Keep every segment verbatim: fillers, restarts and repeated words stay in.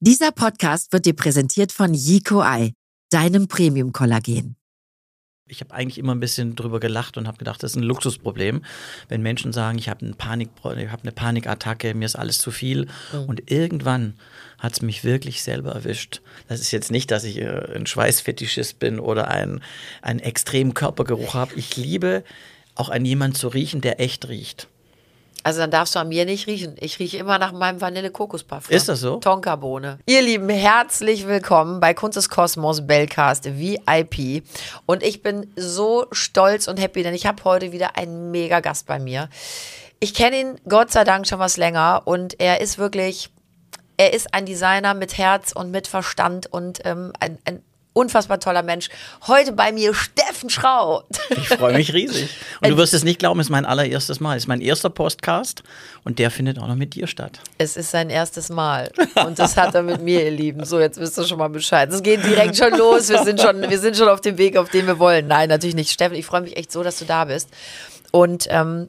Dieser Podcast wird dir präsentiert von Yico Eye, deinem Premium-Kollagen. Ich habe eigentlich immer ein bisschen drüber gelacht und habe gedacht, das ist ein Luxusproblem, wenn Menschen sagen, ich habe eine Panik, ich habe eine Panikattacke, mir ist alles zu viel. Mhm. Und irgendwann hat es mich wirklich selber erwischt. Das ist jetzt nicht, dass ich äh, ein Schweißfetischist bin oder ein, einen extremen Körpergeruch habe. Ich liebe auch an jemanden zu riechen, der echt riecht. Also dann darfst du an mir nicht riechen. Ich rieche immer nach meinem Vanille-Kokos-Parfum. Ist das so? Tonkabohne. Ihr Lieben, herzlich willkommen bei Kunst des Kosmos Bellcast V I P. Und ich bin so stolz und happy, denn ich habe heute wieder einen mega Gast bei mir. Ich kenne ihn Gott sei Dank schon was länger und er ist wirklich, er ist ein Designer mit Herz und mit Verstand und ähm, ein, ein unfassbar toller Mensch. Heute bei mir Steffen Schrauth. Ich freue mich riesig. Und du wirst es nicht glauben, es ist mein allererstes Mal. Es ist mein erster Podcast und der findet auch noch mit dir statt. Es ist sein erstes Mal und das hat er mit mir, ihr Lieben. So, jetzt wisst ihr schon mal Bescheid. Es geht direkt schon los. Wir sind schon, wir sind schon auf dem Weg, auf den wir wollen. Nein, natürlich nicht. Steffen, ich freue mich echt so, dass du da bist. Und ähm,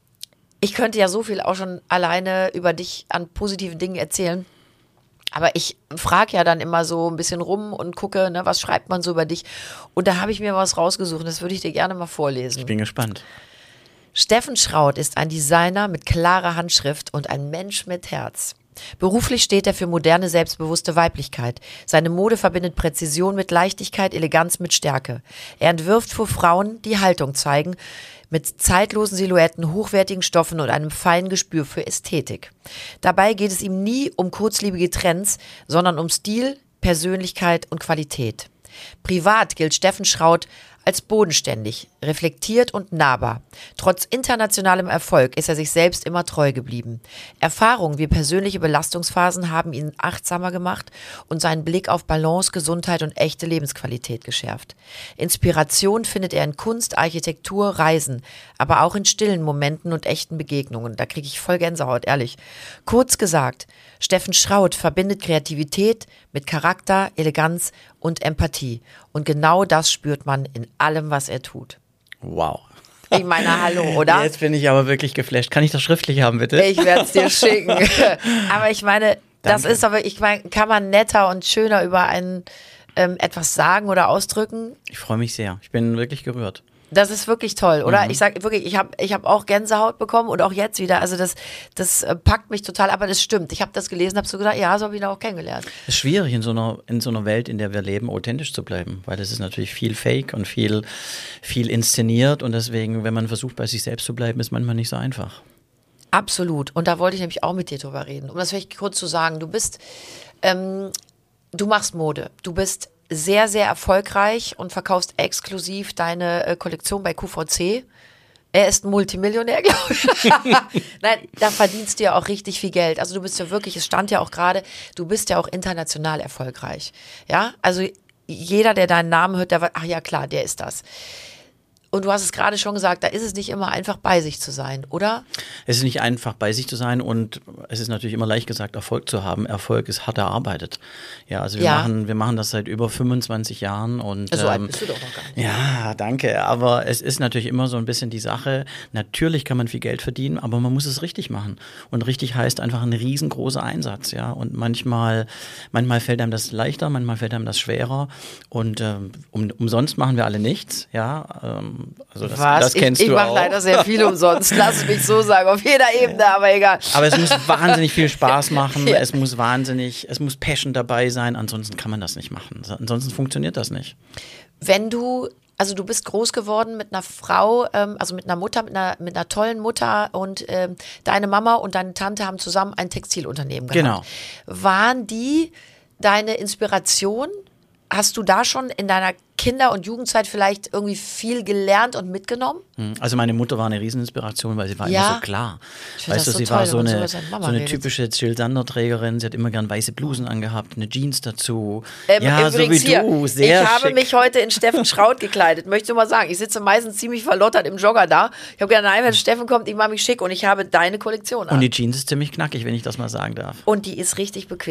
ich könnte ja so viel auch schon alleine über dich an positiven Dingen erzählen. Aber ich frage ja dann immer so ein bisschen rum und gucke, ne, was schreibt man so über dich. Und da habe ich mir was rausgesucht, das würde ich dir gerne mal vorlesen. Ich bin gespannt. Steffen Schrauth ist ein Designer mit klarer Handschrift und ein Mensch mit Herz. Beruflich steht er für moderne, selbstbewusste Weiblichkeit. Seine Mode verbindet Präzision mit Leichtigkeit, Eleganz mit Stärke. Er entwirft für Frauen, die Haltung zeigen, mit zeitlosen Silhouetten, hochwertigen Stoffen und einem feinen Gespür für Ästhetik. Dabei geht es ihm nie um kurzlebige Trends, sondern um Stil, Persönlichkeit und Qualität. Privat gilt Steffen Schrauth als bodenständig, reflektiert und nahbar. Trotz internationalem Erfolg ist er sich selbst immer treu geblieben. Erfahrungen wie persönliche Belastungsphasen haben ihn achtsamer gemacht und seinen Blick auf Balance, Gesundheit und echte Lebensqualität geschärft. Inspiration findet er in Kunst, Architektur, Reisen, aber auch in stillen Momenten und echten Begegnungen. Da kriege ich voll Gänsehaut, ehrlich. Kurz gesagt, Steffen Schrauth verbindet Kreativität mit Charakter, Eleganz und Empathie. Und genau das spürt man in allem, was er tut. Wow. Ich meine, hallo, oder? Jetzt bin ich aber wirklich geflasht. Kann ich das schriftlich haben, bitte? Ich werde es dir schicken. Aber ich meine, das Danke. ist aber, ich meine, kann man netter und schöner über einen ähm, etwas sagen oder ausdrücken? Ich freue mich sehr. Ich bin wirklich gerührt. Das ist wirklich toll, oder? Mhm. Ich sag wirklich, ich habe ich hab auch Gänsehaut bekommen und auch jetzt wieder. Also das, das äh, packt mich total, aber das stimmt. Ich habe das gelesen, habe so gedacht, ja, so habe ich ihn auch kennengelernt. Es ist schwierig, in so einer, in so einer Welt, in der wir leben, authentisch zu bleiben, weil es ist natürlich viel Fake und viel, viel inszeniert und deswegen, wenn man versucht, bei sich selbst zu bleiben, ist manchmal nicht so einfach. Absolut. Und da wollte ich nämlich auch mit dir drüber reden. Um das vielleicht kurz zu sagen, du bist, ähm, du machst Mode. Du bist sehr, sehr erfolgreich und verkaufst exklusiv deine äh, Kollektion bei Q V C. Er ist ein Multimillionär, glaube ich. Nein, da verdienst du ja auch richtig viel Geld. Also du bist ja wirklich, es stand ja auch gerade, du bist ja auch international erfolgreich. Ja, also jeder, der deinen Namen hört, der war, ach ja klar, der ist das. Und du hast es gerade schon gesagt, da ist es nicht immer einfach, bei sich zu sein, oder? Es ist nicht einfach, bei sich zu sein und es ist natürlich immer leicht gesagt, Erfolg zu haben. Erfolg ist hart erarbeitet. Ja, also wir, Ja. machen, wir machen das seit über fünfundzwanzig Jahren. Und, So alt ähm, bist du doch noch gar nicht. Ja, danke. Aber es ist natürlich immer so ein bisschen die Sache, natürlich kann man viel Geld verdienen, aber man muss es richtig machen. Und richtig heißt einfach ein riesengroßer Einsatz. Ja? Und manchmal, manchmal fällt einem das leichter, manchmal fällt einem das schwerer. Und ähm, um, umsonst machen wir alle nichts. Ja, ähm, Also das, Was? das kennst ich du ich mache auch. leider sehr viel umsonst. Lass es mich so sagen, auf jeder Ebene, aber egal. Aber es muss wahnsinnig viel Spaß machen. Ja. Es muss wahnsinnig, es muss Passion dabei sein. Ansonsten kann man das nicht machen. Ansonsten funktioniert das nicht. Wenn du, also du bist groß geworden mit einer Frau, ähm, also mit einer Mutter, mit einer, mit einer tollen Mutter und ähm, deine Mama und deine Tante haben zusammen ein Textilunternehmen gehabt. Genau. Waren die deine Inspiration? Hast du da schon in deiner Kinder- und Jugendzeit vielleicht irgendwie viel gelernt und mitgenommen? Also meine Mutter war eine Rieseninspiration, weil sie war Ja. immer so klar. Ich find Weißt du, das so sie toll, war so wenn man so eine, über seine Mama so eine redet. typische Jill Sander-Trägerin. Sie hat immer gern weiße Blusen angehabt, eine Jeans dazu. Ähm, ja, so wie übrigens hier, du, sehr ich habe schick. mich heute in Steffen Schrauth gekleidet. Möchte nur mal sagen, ich sitze meistens ziemlich verlottert im Jogger da. Ich habe gedacht, nein, wenn Steffen kommt, ich mache mich schick und ich habe deine Kollektion an. Und die Jeans ist ziemlich knackig, wenn ich das mal sagen darf. Und die ist richtig bequem.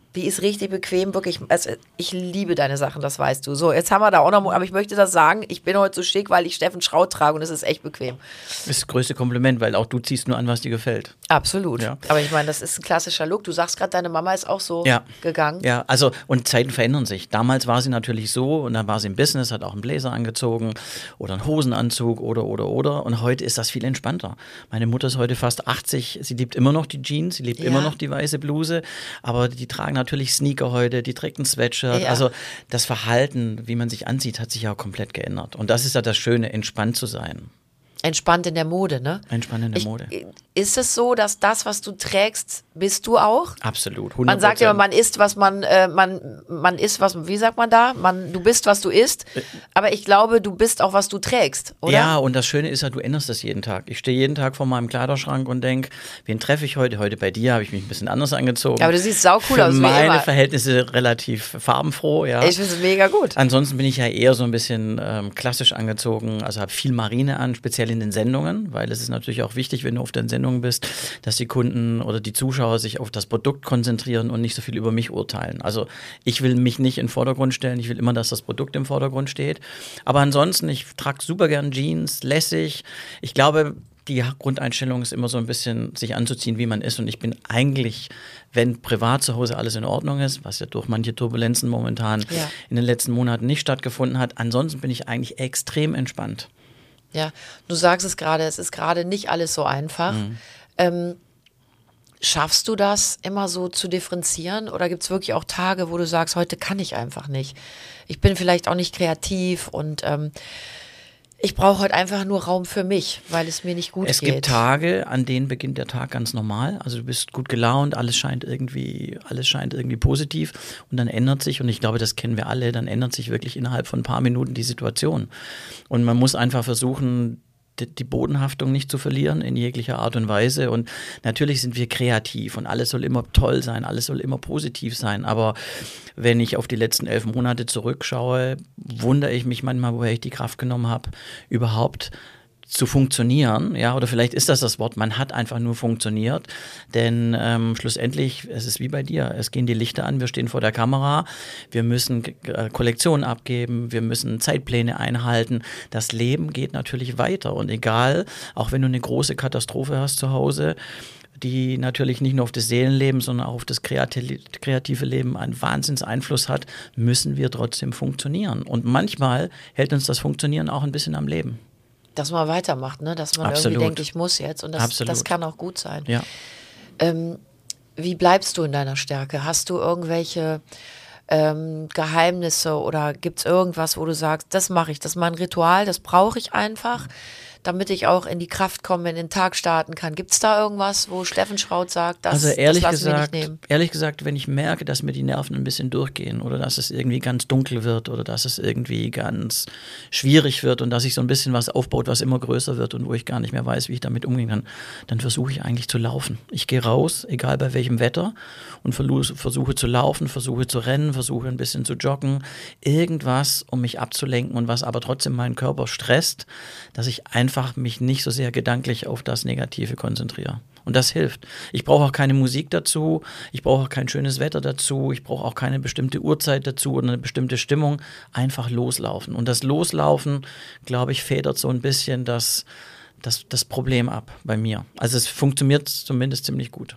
Die ist richtig bequem, wirklich. Also ich liebe deine Sachen, das weißt du. So, jetzt haben wir da auch noch, aber ich möchte das sagen, ich bin heute so schick, weil ich Steffen Schraut trage und es ist echt bequem. Das ist das größte Kompliment, weil auch du ziehst nur an, was dir gefällt. Absolut. Ja. Aber ich meine, das ist ein klassischer Look. Du sagst gerade, deine Mama ist auch so ja. gegangen. Ja, also und Zeiten verändern sich. Damals war sie natürlich so und dann war sie im Business, hat auch einen Bläser angezogen oder einen Hosenanzug oder, oder, oder. Und heute ist das viel entspannter. Meine Mutter ist heute fast achtzig, sie liebt immer noch die Jeans, sie liebt Ja. immer noch die weiße Bluse, aber die tragen natürlich Sneaker heute, die trägt ein Sweatshirt. Ja. Also das Verhalten, wie man sich ansieht, hat sich ja auch komplett geändert. Und das ist ja das Schöne, entspannt zu sein. Entspannt in der Mode, ne? Entspannt in der Ich, Mode. Ist es so, dass das, was du trägst, bist du auch? Absolut. hundert Prozent. Man sagt ja immer, man isst, was man, äh, man, man isst, was, wie sagt man da? Man, du bist, was du isst. Aber ich glaube, du bist auch, was du trägst, oder? Ja, und das Schöne ist ja, du änderst das jeden Tag. Ich stehe jeden Tag vor meinem Kleiderschrank und denke, wen treffe ich heute? Heute bei dir habe ich mich ein bisschen anders angezogen. Aber du siehst saucool Für aus, wie meine immer. Verhältnisse relativ farbenfroh, ja. Ich finde es mega gut. Ansonsten bin ich ja eher so ein bisschen ähm, klassisch angezogen, also habe viel Marine an, speziell in den Sendungen, weil es ist natürlich auch wichtig, wenn du auf den Sendungen bist, dass die Kunden oder die Zuschauer sich auf das Produkt konzentrieren und nicht so viel über mich urteilen. Also ich will mich nicht in den Vordergrund stellen, ich will immer, dass das Produkt im Vordergrund steht. Aber ansonsten, ich trage super gern Jeans, lässig. Ich glaube, die Grundeinstellung ist immer so ein bisschen, sich anzuziehen, wie man ist. Und ich bin eigentlich, wenn privat zu Hause alles in Ordnung ist, was ja durch manche Turbulenzen momentan Ja. in den letzten Monaten nicht stattgefunden hat, ansonsten bin ich eigentlich extrem entspannt. Ja, du sagst es gerade, es ist gerade nicht alles so einfach. Mhm. Ähm, schaffst du das immer so zu differenzieren oder gibt es wirklich auch Tage, wo du sagst, heute kann ich einfach nicht? Ich bin vielleicht auch nicht kreativ und ähm, ich brauche heute einfach nur Raum für mich, weil es mir nicht gut Es geht. gibt Tage, an denen beginnt der Tag ganz normal. Also du bist gut gelaunt, alles scheint irgendwie, alles scheint irgendwie positiv und dann ändert sich, und ich glaube, das kennen wir alle, dann ändert sich wirklich innerhalb von ein paar Minuten die Situation. Und man muss einfach versuchen, die Bodenhaftung nicht zu verlieren in jeglicher Art und Weise. Und natürlich sind wir kreativ und alles soll immer toll sein, alles soll immer positiv sein. Aber wenn ich auf die letzten elf Monate zurückschaue, wundere ich mich manchmal, woher ich die Kraft genommen habe, überhaupt zu funktionieren, ja, oder vielleicht ist das das Wort, man hat einfach nur funktioniert, denn ähm, schlussendlich, es ist wie bei dir, es gehen die Lichter an, wir stehen vor der Kamera, wir müssen äh, Kollektionen abgeben, wir müssen Zeitpläne einhalten, das Leben geht natürlich weiter und egal, auch wenn du eine große Katastrophe hast zu Hause, die natürlich nicht nur auf das Seelenleben, sondern auch auf das kreative Leben einen Wahnsinnseinfluss hat, müssen wir trotzdem funktionieren und manchmal hält uns das Funktionieren auch ein bisschen am Leben. Dass man weitermacht, ne? Dass man Absolut. irgendwie denkt, ich muss jetzt. Und das, das kann auch gut sein. Ja. Ähm, wie bleibst du in deiner Stärke? Hast du irgendwelche ähm, Geheimnisse oder gibt es irgendwas, wo du sagst, das mache ich, das ist mein Ritual, das brauche ich einfach, damit ich auch in die Kraft komme, in den Tag starten kann. Gibt es da irgendwas, wo Steffen Schraut sagt, das, also ehrlich das lassen wir gesagt, nicht nehmen? ehrlich gesagt, wenn ich merke, dass mir die Nerven ein bisschen durchgehen oder dass es irgendwie ganz dunkel wird oder dass es irgendwie ganz schwierig wird und dass sich so ein bisschen was aufbaut, was immer größer wird und wo ich gar nicht mehr weiß, wie ich damit umgehen kann, dann versuche ich eigentlich zu laufen. Ich gehe raus, egal bei welchem Wetter, und versuche zu laufen, versuche zu rennen, versuche ein bisschen zu joggen, irgendwas, um mich abzulenken und was aber trotzdem meinen Körper stresst, dass ich einfach einfach mich nicht so sehr gedanklich auf das Negative konzentriere. Und das hilft. Ich brauche auch keine Musik dazu, ich brauche auch kein schönes Wetter dazu, ich brauche auch keine bestimmte Uhrzeit dazu oder eine bestimmte Stimmung. Einfach loslaufen. Und das Loslaufen, glaube ich, federt so ein bisschen das, das, das Problem ab bei mir. Also es funktioniert zumindest ziemlich gut.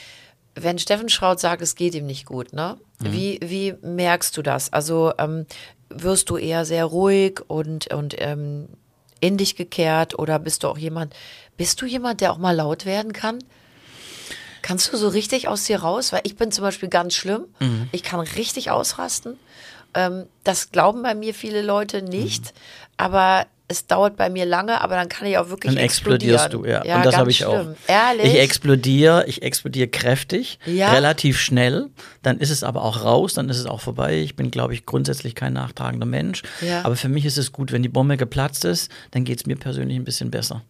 Wenn Steffen Schraut sagt, es geht ihm nicht gut, ne? Mhm. Wie, wie merkst du das? Also ähm, wirst du eher sehr ruhig und, und ähm, in dich gekehrt oder bist du auch jemand, bist du jemand, der auch mal laut werden kann? Kannst du so richtig aus dir raus? Weil ich bin zum Beispiel ganz schlimm. Mhm. Ich kann richtig ausrasten. Ähm, das glauben bei mir viele Leute nicht, mhm. aber es dauert bei mir lange, aber dann kann ich auch wirklich dann explodierst du, ja. ja und das habe ich schlimm. auch. Ehrlich? Ich explodiere, ich explodiere kräftig, ja? relativ schnell. Dann ist es aber auch raus, dann ist es auch vorbei. Ich bin, glaube ich, grundsätzlich kein nachtragender Mensch. Ja. Aber für mich ist es gut, wenn die Bombe geplatzt ist, dann geht es mir persönlich ein bisschen besser.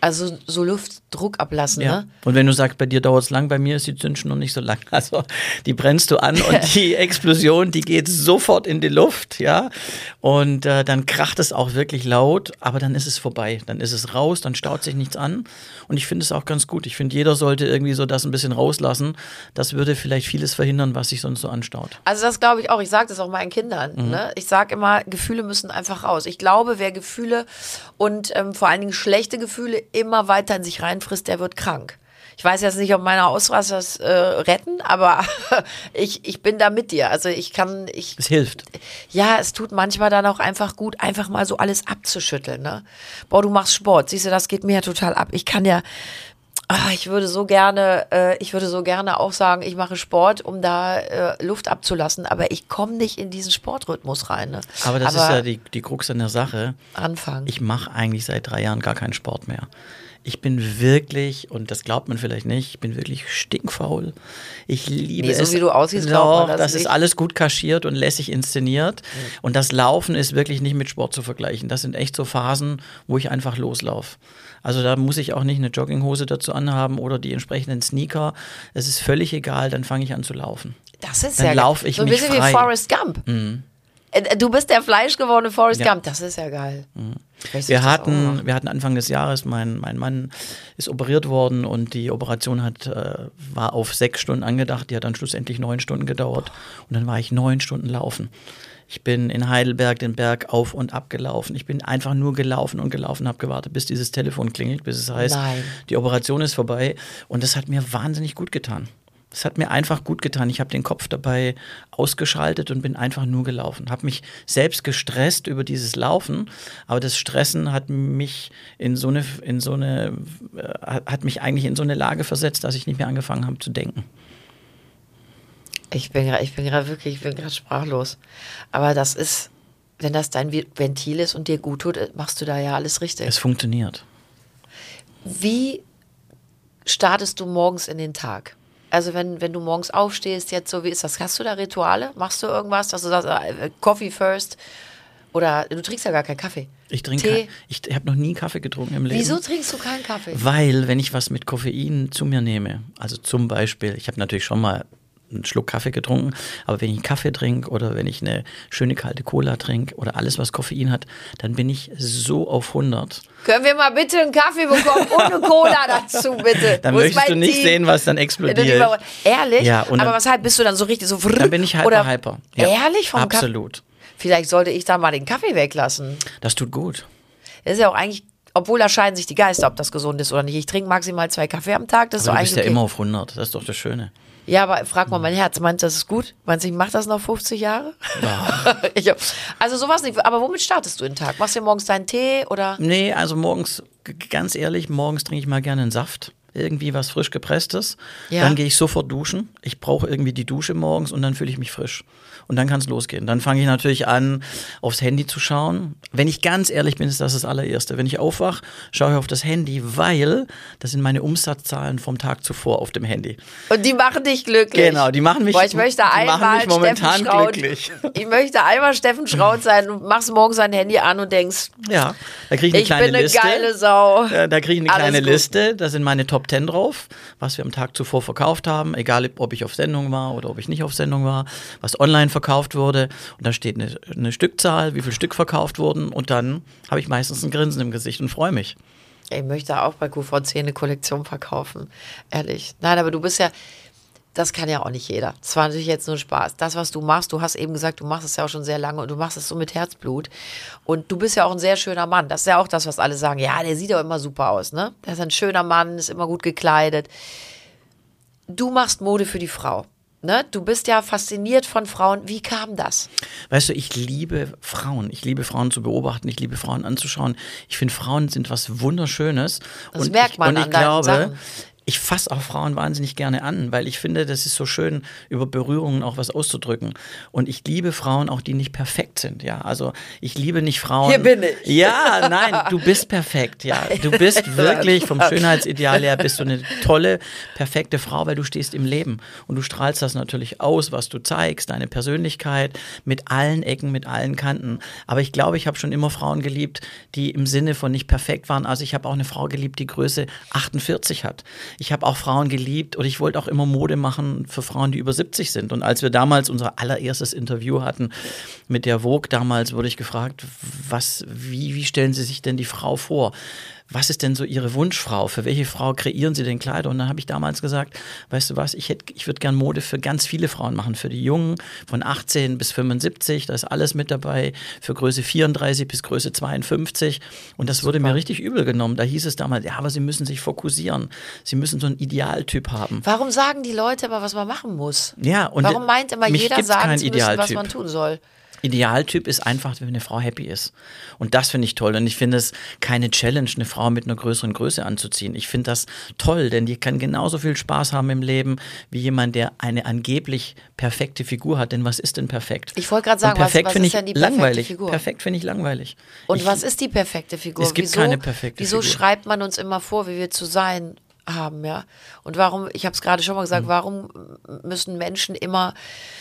Also so Luftdruck ablassen, Ja. ne? Und wenn du sagst, bei dir dauert es lang, bei mir ist die Zündschnur noch nicht so lang. Also die brennst du an und die Explosion, die geht sofort in die Luft, ja. Und äh, dann kracht es auch wirklich laut, aber dann ist es vorbei. Dann ist es raus, dann staut sich nichts an. Und ich finde es auch ganz gut. Ich finde, jeder sollte irgendwie so das ein bisschen rauslassen. Das würde vielleicht vieles verhindern, was sich sonst so anstaut. Also das glaube ich auch. Ich sage das auch meinen Kindern. Mhm. Ne? Ich sage immer, Gefühle müssen einfach raus. Ich glaube, wer Gefühle und ähm, vor allen Dingen schlechte Gefühle immer weiter in sich reinfrisst, der wird krank. Ich weiß jetzt nicht, ob meine Ausraster das äh, retten, aber ich, ich bin da mit dir. Also ich kann... Ich, es hilft. Ja, es tut manchmal dann auch einfach gut, einfach mal so alles abzuschütteln. Ne? Boah, du machst Sport. Siehst du, das geht mir ja total ab. Ich kann ja... Oh, ich würde so gerne, äh, ich würde so gerne auch sagen, ich mache Sport, um da äh, Luft abzulassen, aber ich komme nicht in diesen Sportrhythmus rein. Ne? Aber das aber ist ja die, die Krux an der Sache. Anfangen. Ich mache eigentlich seit drei Jahren gar keinen Sport mehr. Ich bin wirklich, und das glaubt man vielleicht nicht, ich bin wirklich stinkfaul. Ich liebe nee, so es. wie du aussiehst, Doch, glaubt man das, das nicht. ist alles gut kaschiert und lässig inszeniert. Mhm. Und das Laufen ist wirklich nicht mit Sport zu vergleichen. Das sind echt so Phasen, wo ich einfach loslaufe. Also da muss ich auch nicht eine Jogginghose dazu anhaben oder die entsprechenden Sneaker. Es ist völlig egal, dann fange ich an zu laufen. Das ist dann ja laufe ich so ein mich bisschen frei. wie Forrest Gump. Mhm. Du bist der fleischgewordene Forrest Ja. Gump. Das ist ja geil. Mhm. Weiß Wir ich das auch hatten, noch. wir hatten Anfang des Jahres, mein, mein Mann ist operiert worden und die Operation hat, äh, war auf sechs Stunden angedacht, die hat dann schlussendlich neun Stunden gedauert und dann war ich neun Stunden laufen. Ich bin in Heidelberg den Berg auf und ab gelaufen. Ich bin einfach nur gelaufen und gelaufen, habe gewartet, bis dieses Telefon klingelt, bis es heißt, Nein. die Operation ist vorbei und das hat mir wahnsinnig gut getan. Es hat mir einfach gut getan. Ich habe den Kopf dabei ausgeschaltet und bin einfach nur gelaufen. Habe mich selbst gestresst über dieses Laufen, aber das Stressen hat mich in so eine, in so eine, äh, hat mich eigentlich in so eine Lage versetzt, dass ich nicht mehr angefangen habe zu denken. Ich bin gerade, ich bin gerade wirklich, ich bin gerade sprachlos. Aber das ist, wenn das dein Ventil ist und dir gut tut, machst du da ja alles richtig. Es funktioniert. Wie startest du morgens in den Tag? Also wenn, wenn du morgens aufstehst, jetzt so, wie ist das? Hast du da Rituale? Machst du irgendwas, dass du sagst, äh, Coffee first? Oder du trinkst ja gar keinen Kaffee. Ich trinke, Tee? ich habe noch nie Kaffee getrunken im Leben. Wieso trinkst du keinen Kaffee? Weil, wenn ich was mit Koffein zu mir nehme, also zum Beispiel, ich habe natürlich schon mal einen Schluck Kaffee getrunken, aber wenn ich einen Kaffee trinke oder wenn ich eine schöne kalte Cola trinke oder alles, was Koffein hat, dann bin ich so auf hundert. Können wir mal bitte einen Kaffee bekommen und eine Cola dazu, bitte? Dann Wo ist möchtest du mein nicht Team? sehen, was dann explodiert. Ehrlich? Ja, und aber dann- was halt, bist du dann so richtig so... Dann bin ich hyper, oder hyper. Ja, Ehrlich? Vom Kaffee? absolut. Vielleicht sollte ich da mal den Kaffee weglassen. Das tut gut. Das ist ja auch eigentlich, obwohl da scheiden sich die Geister, ob das gesund ist oder nicht. Ich trinke maximal zwei Kaffee am Tag, das ist Aber so du eigentlich bist ja okay. immer auf hundert. Das ist doch das Schöne. Ja, aber frag mal mein Herz, meinst du, das ist gut? Meinst du, ich mach das noch fünfzig Jahre? ich, hab- also sowas nicht. Aber womit startest du den Tag? Machst du dir morgens deinen Tee oder? Nee, also morgens, g- ganz ehrlich, morgens trinke ich mal gerne einen Saft. Irgendwie was frisch gepresstes. Ja. Dann gehe ich sofort duschen. Ich brauche irgendwie die Dusche morgens und dann fühle ich mich frisch. Und dann kann es losgehen. Dann fange ich natürlich an, aufs Handy zu schauen. Wenn ich ganz ehrlich bin, ist das das allererste. Wenn ich aufwache, schaue ich auf das Handy, weil das sind meine Umsatzzahlen vom Tag zuvor auf dem Handy. Und die machen dich glücklich. Genau, die machen mich- Boah, ich möchte die machen einmal mich momentan Steffen Schraut, glücklich. Ich möchte einmal Steffen Schraut sein. Du machst morgens dein Handy an und denkst, Ja, da kriege ich eine ich kleine bin eine Liste. geile Sau. Ja, da kriege ich eine Alles kleine gut. Liste, da sind meine Top Ten drauf, was wir am Tag zuvor verkauft haben, egal ob ich auf Sendung war oder ob ich nicht auf Sendung war, was online verkauft wurde. Und da steht eine, eine Stückzahl, wie viel Stück verkauft wurden und dann habe ich meistens ein Grinsen im Gesicht und freue mich. Ich möchte auch bei Q V C eine Kollektion verkaufen. Ehrlich. Nein, aber du bist ja, das kann ja auch nicht jeder. Das war natürlich jetzt nur Spaß. Das, was du machst, du hast eben gesagt, du machst es ja auch schon sehr lange und du machst es so mit Herzblut. Und du bist ja auch ein sehr schöner Mann. Das ist ja auch das, was alle sagen. Ja, der sieht doch immer super aus, ne? Der ist ein schöner Mann, ist immer gut gekleidet. Du machst Mode für die Frau. Ne? Du bist ja fasziniert von Frauen. Wie kam das? Weißt du, ich liebe Frauen. Ich liebe Frauen zu beobachten. Ich liebe Frauen anzuschauen. Ich finde, Frauen sind was Wunderschönes. Das und merkt ich, man und ich an deinen glaube, Sachen. ich fasse auch Frauen wahnsinnig gerne an, weil ich finde, das ist so schön, über Berührungen auch was auszudrücken. Und ich liebe Frauen auch, die nicht perfekt sind. Ja, also ich liebe nicht Frauen. Hier bin ich. Ja, nein, du bist perfekt. Ja, du bist wirklich vom Schönheitsideal her bist du eine tolle, perfekte Frau, weil du stehst im Leben und du strahlst das natürlich aus, was du zeigst, deine Persönlichkeit mit allen Ecken, mit allen Kanten. Aber ich glaube, ich habe schon immer Frauen geliebt, die im Sinne von nicht perfekt waren. Also ich habe auch eine Frau geliebt, die Größe achtundvierzig hat. Ich habe auch Frauen geliebt und ich wollte auch immer Mode machen für Frauen, die über siebzig sind. Und als wir damals unser allererstes Interview hatten mit der Vogue, damals wurde ich gefragt, was, wie, wie stellen Sie sich denn die Frau vor? Was ist denn so Ihre Wunschfrau? Für welche Frau kreieren Sie denn Kleider? Und dann habe ich damals gesagt, weißt du was, ich hätte, ich würde gern Mode für ganz viele Frauen machen. Für die Jungen von achtzehn bis fünfundsiebzig, da ist alles mit dabei. Für Größe vierunddreißig bis Größe zweiundfünfzig. Und das wurde mir richtig übel genommen. Da hieß es damals, ja, aber Sie müssen sich fokussieren. Sie müssen so einen Idealtyp haben. Warum sagen die Leute aber, was man machen muss? Ja, und warum meint immer jeder sagen zu müssen, was Idealtyp. man tun soll? Idealtyp ist einfach, wenn eine Frau happy ist. Und das finde ich toll. Und ich finde es keine Challenge, eine Frau mit einer größeren Größe anzuziehen. Ich finde das toll, denn die kann genauso viel Spaß haben im Leben, wie jemand, der eine angeblich perfekte Figur hat. Denn was ist denn perfekt? Ich wollte gerade sagen, was, was ist denn die perfekte langweilig. Figur? Perfekt finde ich langweilig. Und ich, was ist die perfekte Figur? Es gibt wieso, keine perfekte wieso Figur. Wieso schreibt man uns immer vor, wie wir zu sein haben, ja? Und warum, ich habe es gerade schon mal gesagt, mhm. warum müssen Menschen immer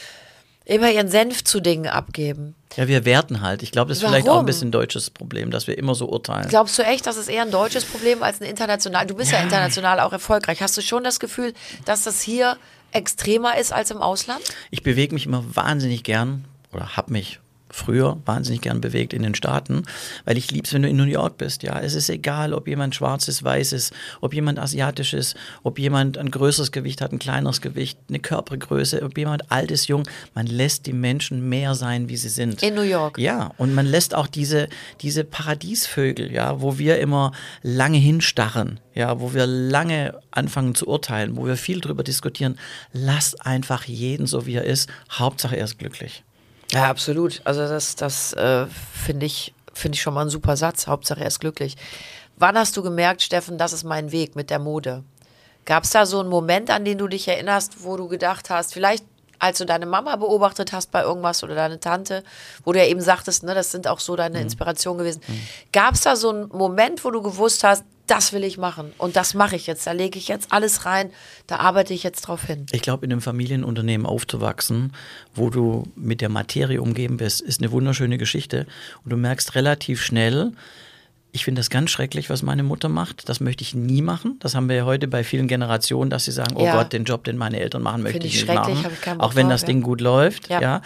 immer ihren Senf zu Dingen abgeben? Ja, wir werten halt. Ich glaube, das ist Warum? vielleicht auch ein bisschen ein deutsches Problem, dass wir immer so urteilen. Glaubst du echt, das ist eher ein deutsches Problem als ein international? Du bist ja, ja international auch erfolgreich. Hast du schon das Gefühl, dass das hier extremer ist als im Ausland? Ich bewege mich immer wahnsinnig gern oder habe mich früher wahnsinnig gern bewegt in den Staaten, weil ich lieb's, wenn du in New York bist. Ja, es ist egal, ob jemand schwarz ist, weiß ist, ob jemand asiatisch ist, ob jemand ein größeres Gewicht hat, ein kleineres Gewicht, eine Körpergröße, ob jemand alt ist, jung. Man lässt die Menschen mehr sein, wie sie sind. In New York. Ja, und man lässt auch diese, diese Paradiesvögel, ja, wo wir immer lange hinstarren, ja, wo wir lange anfangen zu urteilen, wo wir viel drüber diskutieren. Lasst einfach jeden so, wie er ist. Hauptsache, er ist glücklich. Ja, absolut. Also das, das äh, finde ich, finde ich schon mal ein super Satz. Hauptsache er ist glücklich. Wann hast du gemerkt, Steffen, das ist mein Weg mit der Mode? Gab es da so einen Moment, an den du dich erinnerst, wo du gedacht hast, vielleicht als du deine Mama beobachtet hast bei irgendwas oder deine Tante, wo du ja eben sagtest, ne, das sind auch so deine Inspirationen gewesen. Mhm. Gab es da so einen Moment, wo du gewusst hast, das will ich machen und das mache ich jetzt, da lege ich jetzt alles rein, da arbeite ich jetzt drauf hin? Ich glaube, in einem Familienunternehmen aufzuwachsen, wo du mit der Materie umgeben bist, ist eine wunderschöne Geschichte und du merkst relativ schnell, ich finde das ganz schrecklich, was meine Mutter macht. Das möchte ich nie machen. Das haben wir ja heute bei vielen Generationen, dass sie sagen, oh ja. Gott, den Job, den meine Eltern machen, möchte ich, ich nicht machen. Hab ich keinen Bock Auch wenn drauf, das ja. Ding gut läuft. Ja. ja.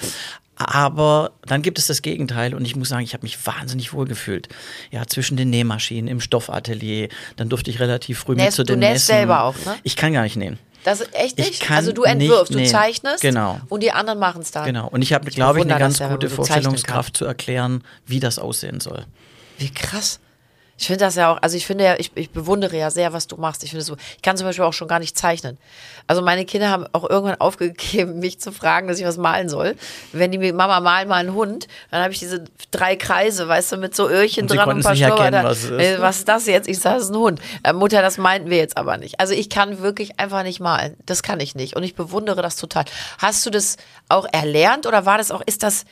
Aber dann gibt es das Gegenteil und ich muss sagen, ich habe mich wahnsinnig wohl gefühlt. Ja, zwischen den Nähmaschinen, im Stoffatelier. Dann durfte ich relativ früh Nähst, mit zu den Du nähst Messen. selber auch, ne? Ich kann gar nicht nähen. Das ist echt nicht? Ich kann also du entwirfst, du nähen. zeichnest genau. und die anderen machen es dann. Genau. Und ich habe, glaube ich, eine ganz ja, gute Vorstellungskraft zu erklären, wie das aussehen soll. Wie krass. Ich finde das ja auch, also ich finde ja, ich, ich bewundere ja sehr, was du machst. Ich finde so, ich kann zum Beispiel auch schon gar nicht zeichnen. Also meine Kinder haben auch irgendwann aufgegeben, mich zu fragen, dass ich was malen soll. Wenn die mir, Mama, mal mal einen Hund, dann habe ich diese drei Kreise, weißt du, mit so Öhrchen dran und ein paar Schnurrbart. Was, äh, was ist das jetzt? Ich sage, das ist ein Hund. Äh, Mutter, das meinten wir jetzt aber nicht. Also ich kann wirklich einfach nicht malen. Das kann ich nicht. Und ich bewundere das total. Hast du das auch erlernt oder war das auch, ist das,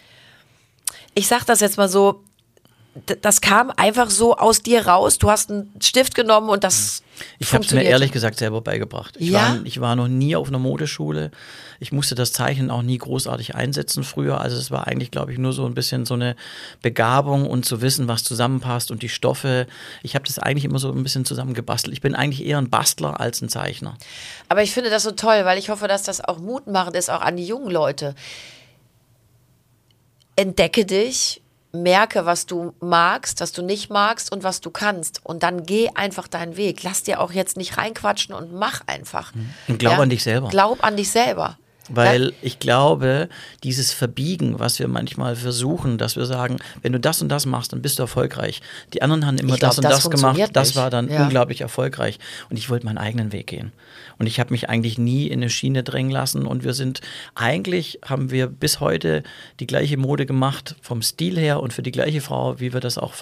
ich sag das jetzt mal so, das kam einfach so aus dir raus. Du hast einen Stift genommen und das Ich habe es mir ehrlich gesagt selber beigebracht. Ich, ja? war, ich war noch nie auf einer Modeschule. Ich musste das Zeichnen auch nie großartig einsetzen früher. Also es war eigentlich, glaube ich, nur so ein bisschen so eine Begabung und zu wissen, was zusammenpasst und die Stoffe. Ich habe das eigentlich immer so ein bisschen zusammengebastelt. Ich bin eigentlich eher ein Bastler als ein Zeichner. Aber ich finde das so toll, weil ich hoffe, dass das auch mutmachend ist, auch an die jungen Leute. Entdecke dich. Merke, was du magst, was du nicht magst und was du kannst. Und dann geh einfach deinen Weg. Lass dir auch jetzt nicht reinquatschen und mach einfach. Und glaub ja? an dich selber. Glaub an dich selber. Weil ich glaube, dieses Verbiegen, was wir manchmal versuchen, dass wir sagen, wenn du das und das machst, dann bist du erfolgreich. Die anderen haben immer glaub, das und das das gemacht, das nicht. war dann ja. unglaublich erfolgreich. Und ich wollte meinen eigenen Weg gehen. Und ich habe mich eigentlich nie in eine Schiene drängen lassen. Und wir sind, eigentlich haben wir bis heute die gleiche Mode gemacht, vom Stil her und für die gleiche Frau, wie wir das auch vor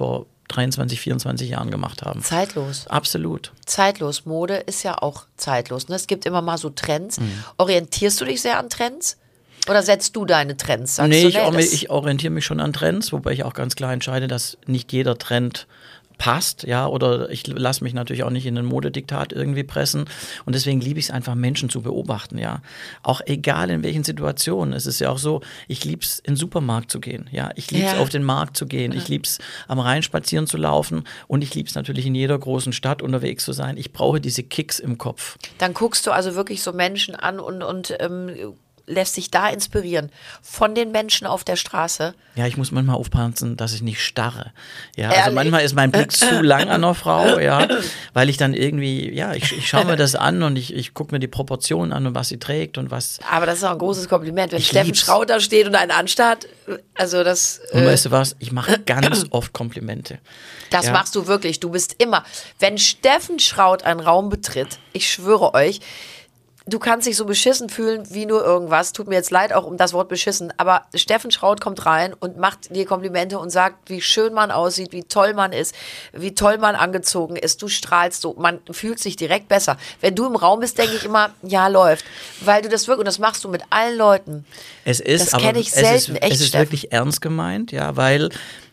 dreiundzwanzig, vierundzwanzig Jahren gemacht haben. Zeitlos. Absolut. Zeitlos. Mode ist ja auch zeitlos. Ne? Es gibt immer mal so Trends. Mhm. Orientierst du dich sehr an Trends? Oder setzt du deine Trends? Sagst nee, du, ich, nee ich orientiere mich schon an Trends, wobei ich auch ganz klar entscheide, dass nicht jeder Trend passt, ja, oder ich lasse mich natürlich auch nicht in ein Modediktat irgendwie pressen und deswegen liebe ich es einfach, Menschen zu beobachten, ja, auch egal in welchen Situationen. Es ist ja auch so, ich liebe es, in den Supermarkt zu gehen, ja, ich liebe es, ja. auf den Markt zu gehen, ja. ich liebe es, am Rhein spazieren zu laufen und ich liebe es natürlich, in jeder großen Stadt unterwegs zu sein. Ich brauche diese Kicks im Kopf. Dann guckst du also wirklich so Menschen an und, und ähm lässt sich da inspirieren von den Menschen auf der Straße. Ja, ich muss manchmal aufpassen, dass ich nicht starre. Ja, also Ehrlich? manchmal ist mein Blick zu lang an einer Frau, ja, weil ich dann irgendwie, ja, ich, ich schaue mir das an und ich, ich gucke mir die Proportionen an und was sie trägt und was. Aber das ist auch ein großes Kompliment, wenn Steffen Schrauth da steht und einen anstarrt. Also das. Und weißt du was? Ich mache ganz oft Komplimente. Das ja. machst du wirklich. Du bist immer, wenn Steffen Schrauth einen Raum betritt, ich schwöre euch, du kannst dich so beschissen fühlen wie nur irgendwas. Tut mir jetzt leid auch um das Wort beschissen. Aber Steffen Schrauth kommt rein und macht dir Komplimente und sagt, wie schön man aussieht, wie toll man ist, wie toll man angezogen ist. Du strahlst so. Man fühlt sich direkt besser. Wenn du im Raum bist, denke ich immer, ja, läuft. Weil du das wirklich, und das machst du mit allen Leuten. Es ist, das kenne ich selten. Es ist, echt, es ist wirklich ernst gemeint, ja, weil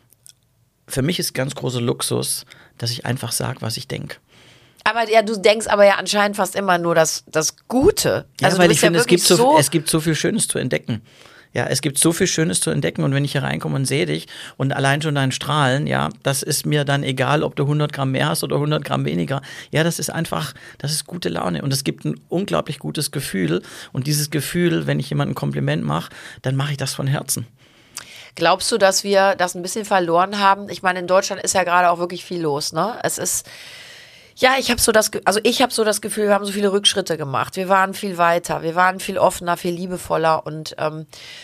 für mich ist ganz großer Luxus, dass ich einfach sage, was ich denke. Aber ja, du denkst aber ja anscheinend fast immer nur das, das Gute. Also ja, weil ich finde, ja es, gibt so, so es gibt so viel Schönes zu entdecken. Ja, es gibt so viel Schönes zu entdecken und wenn ich hier reinkomme und sehe dich und allein schon dein Strahlen, ja, das ist mir dann egal, ob du hundert Gramm mehr hast oder hundert Gramm weniger. Ja, das ist einfach, das ist gute Laune und es gibt ein unglaublich gutes Gefühl und dieses Gefühl, wenn ich jemandem ein Kompliment mache, dann mache ich das von Herzen. Glaubst du, dass wir das ein bisschen verloren haben? Ich meine, in Deutschland ist ja gerade auch wirklich viel los, ne? Es ist Ja, ich habe so das, also ich habe so das Gefühl, wir haben so viele Rückschritte gemacht. Wir waren viel weiter, wir waren viel offener, viel liebevoller und ähm,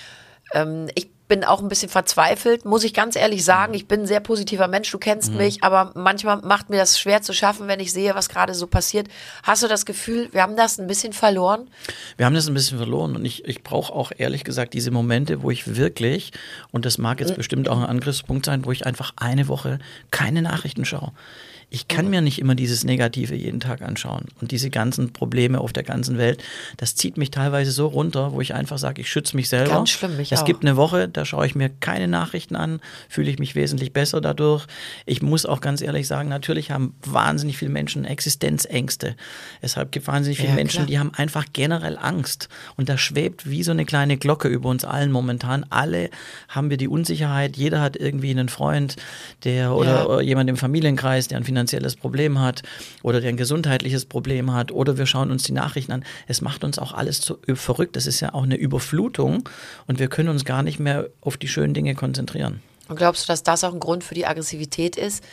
ähm, ich bin auch ein bisschen verzweifelt, muss ich ganz ehrlich sagen. Ich bin ein sehr positiver Mensch, du kennst mhm. mich, aber manchmal macht mir das schwer zu schaffen, wenn ich sehe, was gerade so passiert. Hast du das Gefühl, wir haben das ein bisschen verloren? Wir haben das ein bisschen verloren und ich, ich brauche auch ehrlich gesagt diese Momente, wo ich wirklich, und das mag jetzt mhm. bestimmt auch ein Angriffspunkt sein, wo ich einfach eine Woche keine Nachrichten schaue. Ich kann mir nicht immer dieses Negative jeden Tag anschauen und diese ganzen Probleme auf der ganzen Welt, das zieht mich teilweise so runter, wo ich einfach sage, ich schütze mich selber. Ganz schlimm, mich Es auch. gibt eine Woche, da schaue ich mir keine Nachrichten an, fühle ich mich wesentlich besser dadurch. Ich muss auch ganz ehrlich sagen, natürlich haben wahnsinnig viele Menschen Existenzängste. Deshalb gibt es wahnsinnig viele ja, Menschen, klar. die haben einfach generell Angst und da schwebt wie so eine kleine Glocke über uns allen momentan. Alle haben wir die Unsicherheit, jeder hat irgendwie einen Freund, der oder ja. jemand im Familienkreis, der ein finanzielles Problem hat oder der ein gesundheitliches Problem hat oder wir schauen uns die Nachrichten an. Es macht uns auch alles zu, verrückt. Das ist ja auch eine Überflutung und wir können uns gar nicht mehr auf die schönen Dinge konzentrieren. Und glaubst du, dass das auch ein Grund für die Aggressivität ist,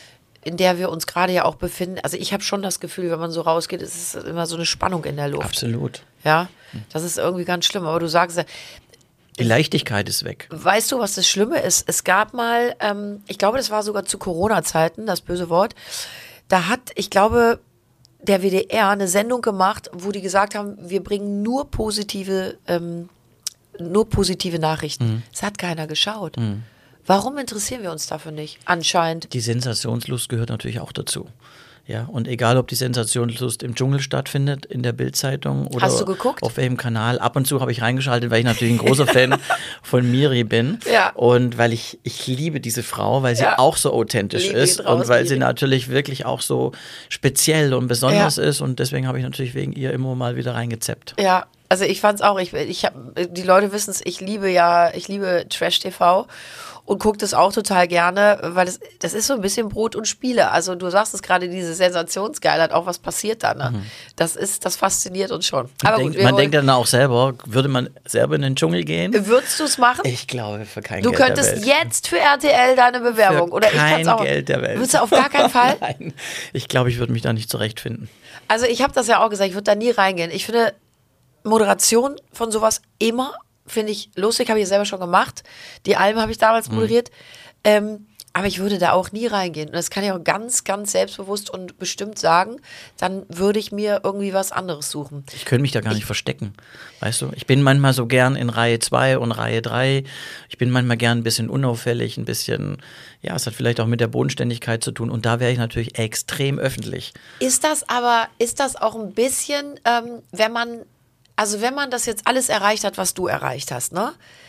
in der wir uns gerade ja auch befinden? Also ich habe schon das Gefühl, wenn man so rausgeht, ist es immer so eine Spannung in der Luft. Absolut. Ja, das ist irgendwie ganz schlimm. Aber du sagst ja, die Leichtigkeit ist weg. Weißt du, was das Schlimme ist? Es gab mal, ähm, ich glaube, das war sogar zu Corona-Zeiten, das böse Wort, da hat, ich glaube, der W D R eine Sendung gemacht, wo die gesagt haben, wir bringen nur positive, ähm, nur positive Nachrichten. Mhm. Es hat keiner geschaut. Mhm. Warum interessieren wir uns dafür nicht? Anscheinend. Die Sensationslust gehört natürlich auch dazu. Ja, und egal, ob die Sensationslust im Dschungel stattfindet, in der Bild-Zeitung oder Hast du geguckt? auf welchem Kanal. Ab und zu habe ich reingeschaltet, weil ich natürlich ein großer Fan von Miri bin. Ja. Und weil ich, ich liebe diese Frau, weil sie ja. auch so authentisch Liebe ist raus, und weil Miri. sie natürlich wirklich auch so speziell und besonders ja. ist. Und deswegen habe ich natürlich wegen ihr immer mal wieder reingezappt. Ja, also ich fand's auch, ich, ich hab, die Leute wissen es, ich liebe ja, ich liebe Trash-T V. Und guckt es auch total gerne, weil das, das ist so ein bisschen Brot und Spiele. Also du sagst es gerade, diese Sensationsgeilheit, auch was passiert da. Ne? Mhm. Das ist, das fasziniert uns schon. Aber denkt, gut, man wollen, denkt dann auch selber, würde man selber in den Dschungel gehen? Würdest du es machen? Ich glaube, für kein du Geld der könntest Welt. jetzt für R T L deine Bewerbung. Für oder kein ich auch, Geld der Welt. Würdest du auf gar keinen Fall? Nein, ich glaube, ich würde mich da nicht zurechtfinden. Also ich habe das ja auch gesagt, ich würde da nie reingehen. Ich finde Moderation von sowas immer, finde ich lustig, habe ich selber schon gemacht. Die Alben habe ich damals moderiert. Mhm. Ähm, Aber ich würde da auch nie reingehen. Und das kann ich auch ganz, ganz selbstbewusst und bestimmt sagen. Dann würde ich mir irgendwie was anderes suchen. Ich könnte mich da gar nicht ich, verstecken. Weißt du, ich bin manchmal so gern in Reihe zwei und Reihe drei. Ich bin manchmal gern ein bisschen unauffällig, ein bisschen, ja, es hat vielleicht auch mit der Bodenständigkeit zu tun. Und da wäre ich natürlich extrem öffentlich. Ist das aber, ist das auch ein bisschen, ähm, wenn man, also wenn man das jetzt alles erreicht hat, was du erreicht hast, ne?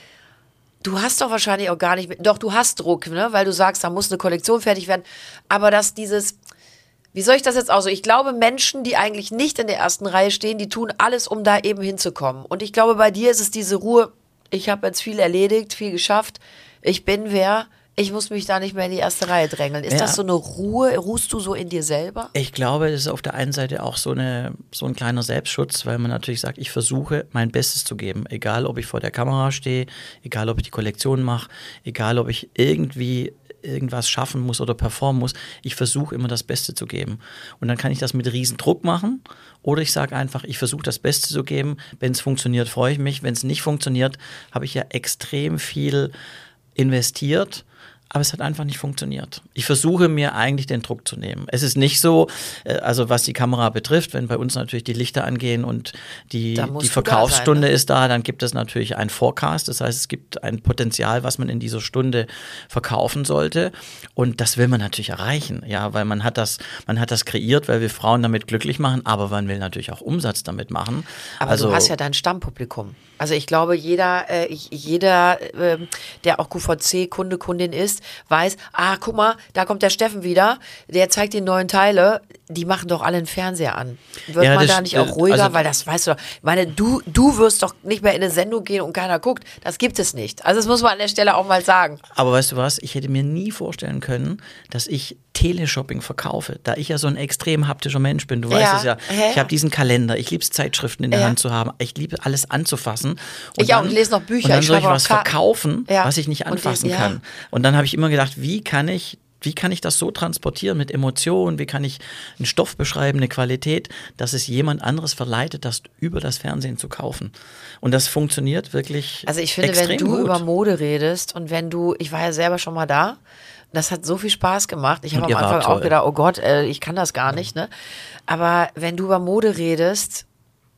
Du hast doch wahrscheinlich auch gar nicht, mit, doch du hast Druck, ne? Weil du sagst, da muss eine Kollektion fertig werden. Aber dass dieses, wie soll ich das jetzt auch so? Ich glaube, Menschen, die eigentlich nicht in der ersten Reihe stehen, die tun alles, um da eben hinzukommen. Und ich glaube, bei dir ist es diese Ruhe, ich habe jetzt viel erledigt, viel geschafft, ich bin wer, ich muss mich da nicht mehr in die erste Reihe drängeln. Ist ja. das so eine Ruhe? Ruhst du so in dir selber? Ich glaube, das ist auf der einen Seite auch so, eine, so ein kleiner Selbstschutz, weil man natürlich sagt, ich versuche, mein Bestes zu geben. Egal, ob ich vor der Kamera stehe, egal, ob ich die Kollektion mache, egal, ob ich irgendwie irgendwas schaffen muss oder performen muss. Ich versuche immer das Beste zu geben. Und dann kann ich das mit riesen Druck machen oder ich sage einfach, ich versuche das Beste zu geben. Wenn es funktioniert, freue ich mich. Wenn es nicht funktioniert, habe ich ja extrem viel investiert. Aber es hat einfach nicht funktioniert. Ich versuche mir eigentlich den Druck zu nehmen. Es ist nicht so, also was die Kamera betrifft, wenn bei uns natürlich die Lichter angehen und die, die Verkaufsstunde da sein, ne? ist da, dann gibt es natürlich einen Forecast. Das heißt, es gibt ein Potenzial, was man in dieser Stunde verkaufen sollte. Und das will man natürlich erreichen, ja, weil man hat das, man hat das kreiert, weil wir Frauen damit glücklich machen, aber man will natürlich auch Umsatz damit machen. Aber also, du hast ja dein Stammpublikum. Also ich glaube, jeder, äh, jeder, äh, der auch Q V C-Kunde, Kundin ist, weiß, ah, guck mal, da kommt der Steffen wieder, der zeigt die neuen Teile, die machen doch alle einen Fernseher an. Wird ja, man da nicht auch ruhiger? Also, weil das weißt du doch, ich meine, du, du wirst doch nicht mehr in eine Sendung gehen und keiner guckt. Das gibt es nicht. Also das muss man an der Stelle auch mal sagen. Aber weißt du was, ich hätte mir nie vorstellen können, dass ich Teleshopping verkaufe, da ich ja so ein extrem haptischer Mensch bin. Du ja. weißt es ja. Hä? Ich habe diesen Kalender, ich liebe es, Zeitschriften in der ja. Hand zu haben, ich liebe alles anzufassen. Und ich dann, auch, ich lese noch Bücher. Und dann ich soll ich was Ka- verkaufen, ja. was ich nicht anfassen und die, ja. kann. Und dann habe ich immer gedacht, wie kann ich Wie kann ich das so transportieren mit Emotionen? Wie kann ich einen Stoff beschreiben, eine Qualität, dass es jemand anderes verleitet, das über das Fernsehen zu kaufen? Und das funktioniert wirklich extrem gut. Also ich finde, wenn du gut. über Mode redest und wenn du, ich war ja selber schon mal da, das hat so viel Spaß gemacht. Ich habe am Anfang auch gedacht, oh Gott, äh, ich kann das gar nicht. Ne? Aber wenn du über Mode redest,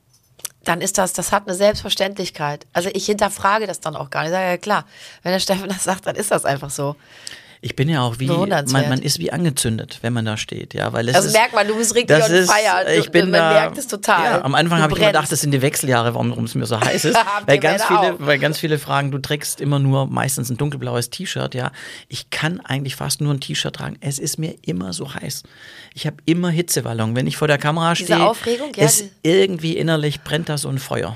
dann ist das, das hat eine Selbstverständlichkeit. Also ich hinterfrage das dann auch gar nicht. Ich sage, ja klar, wenn der Steffen das sagt, dann ist das einfach so. Ich bin ja auch wie, man, man ist wie angezündet, wenn man da steht, ja, weil es also ist, merkt man, du bist richtig on ist, fire, ich bin man da, merkt es total. Ja, am Anfang habe ich immer gedacht, das sind die Wechseljahre, warum es mir so heiß ist, weil ganz viele, weil ganz viele fragen, du trägst immer nur meistens ein dunkelblaues T-Shirt, ja, ich kann eigentlich fast nur ein T-Shirt tragen, es ist mir immer so heiß, ich habe immer Hitzewallung, wenn ich vor der Kamera stehe, diese Aufregung, ja, ist irgendwie innerlich brennt da so ein Feuer.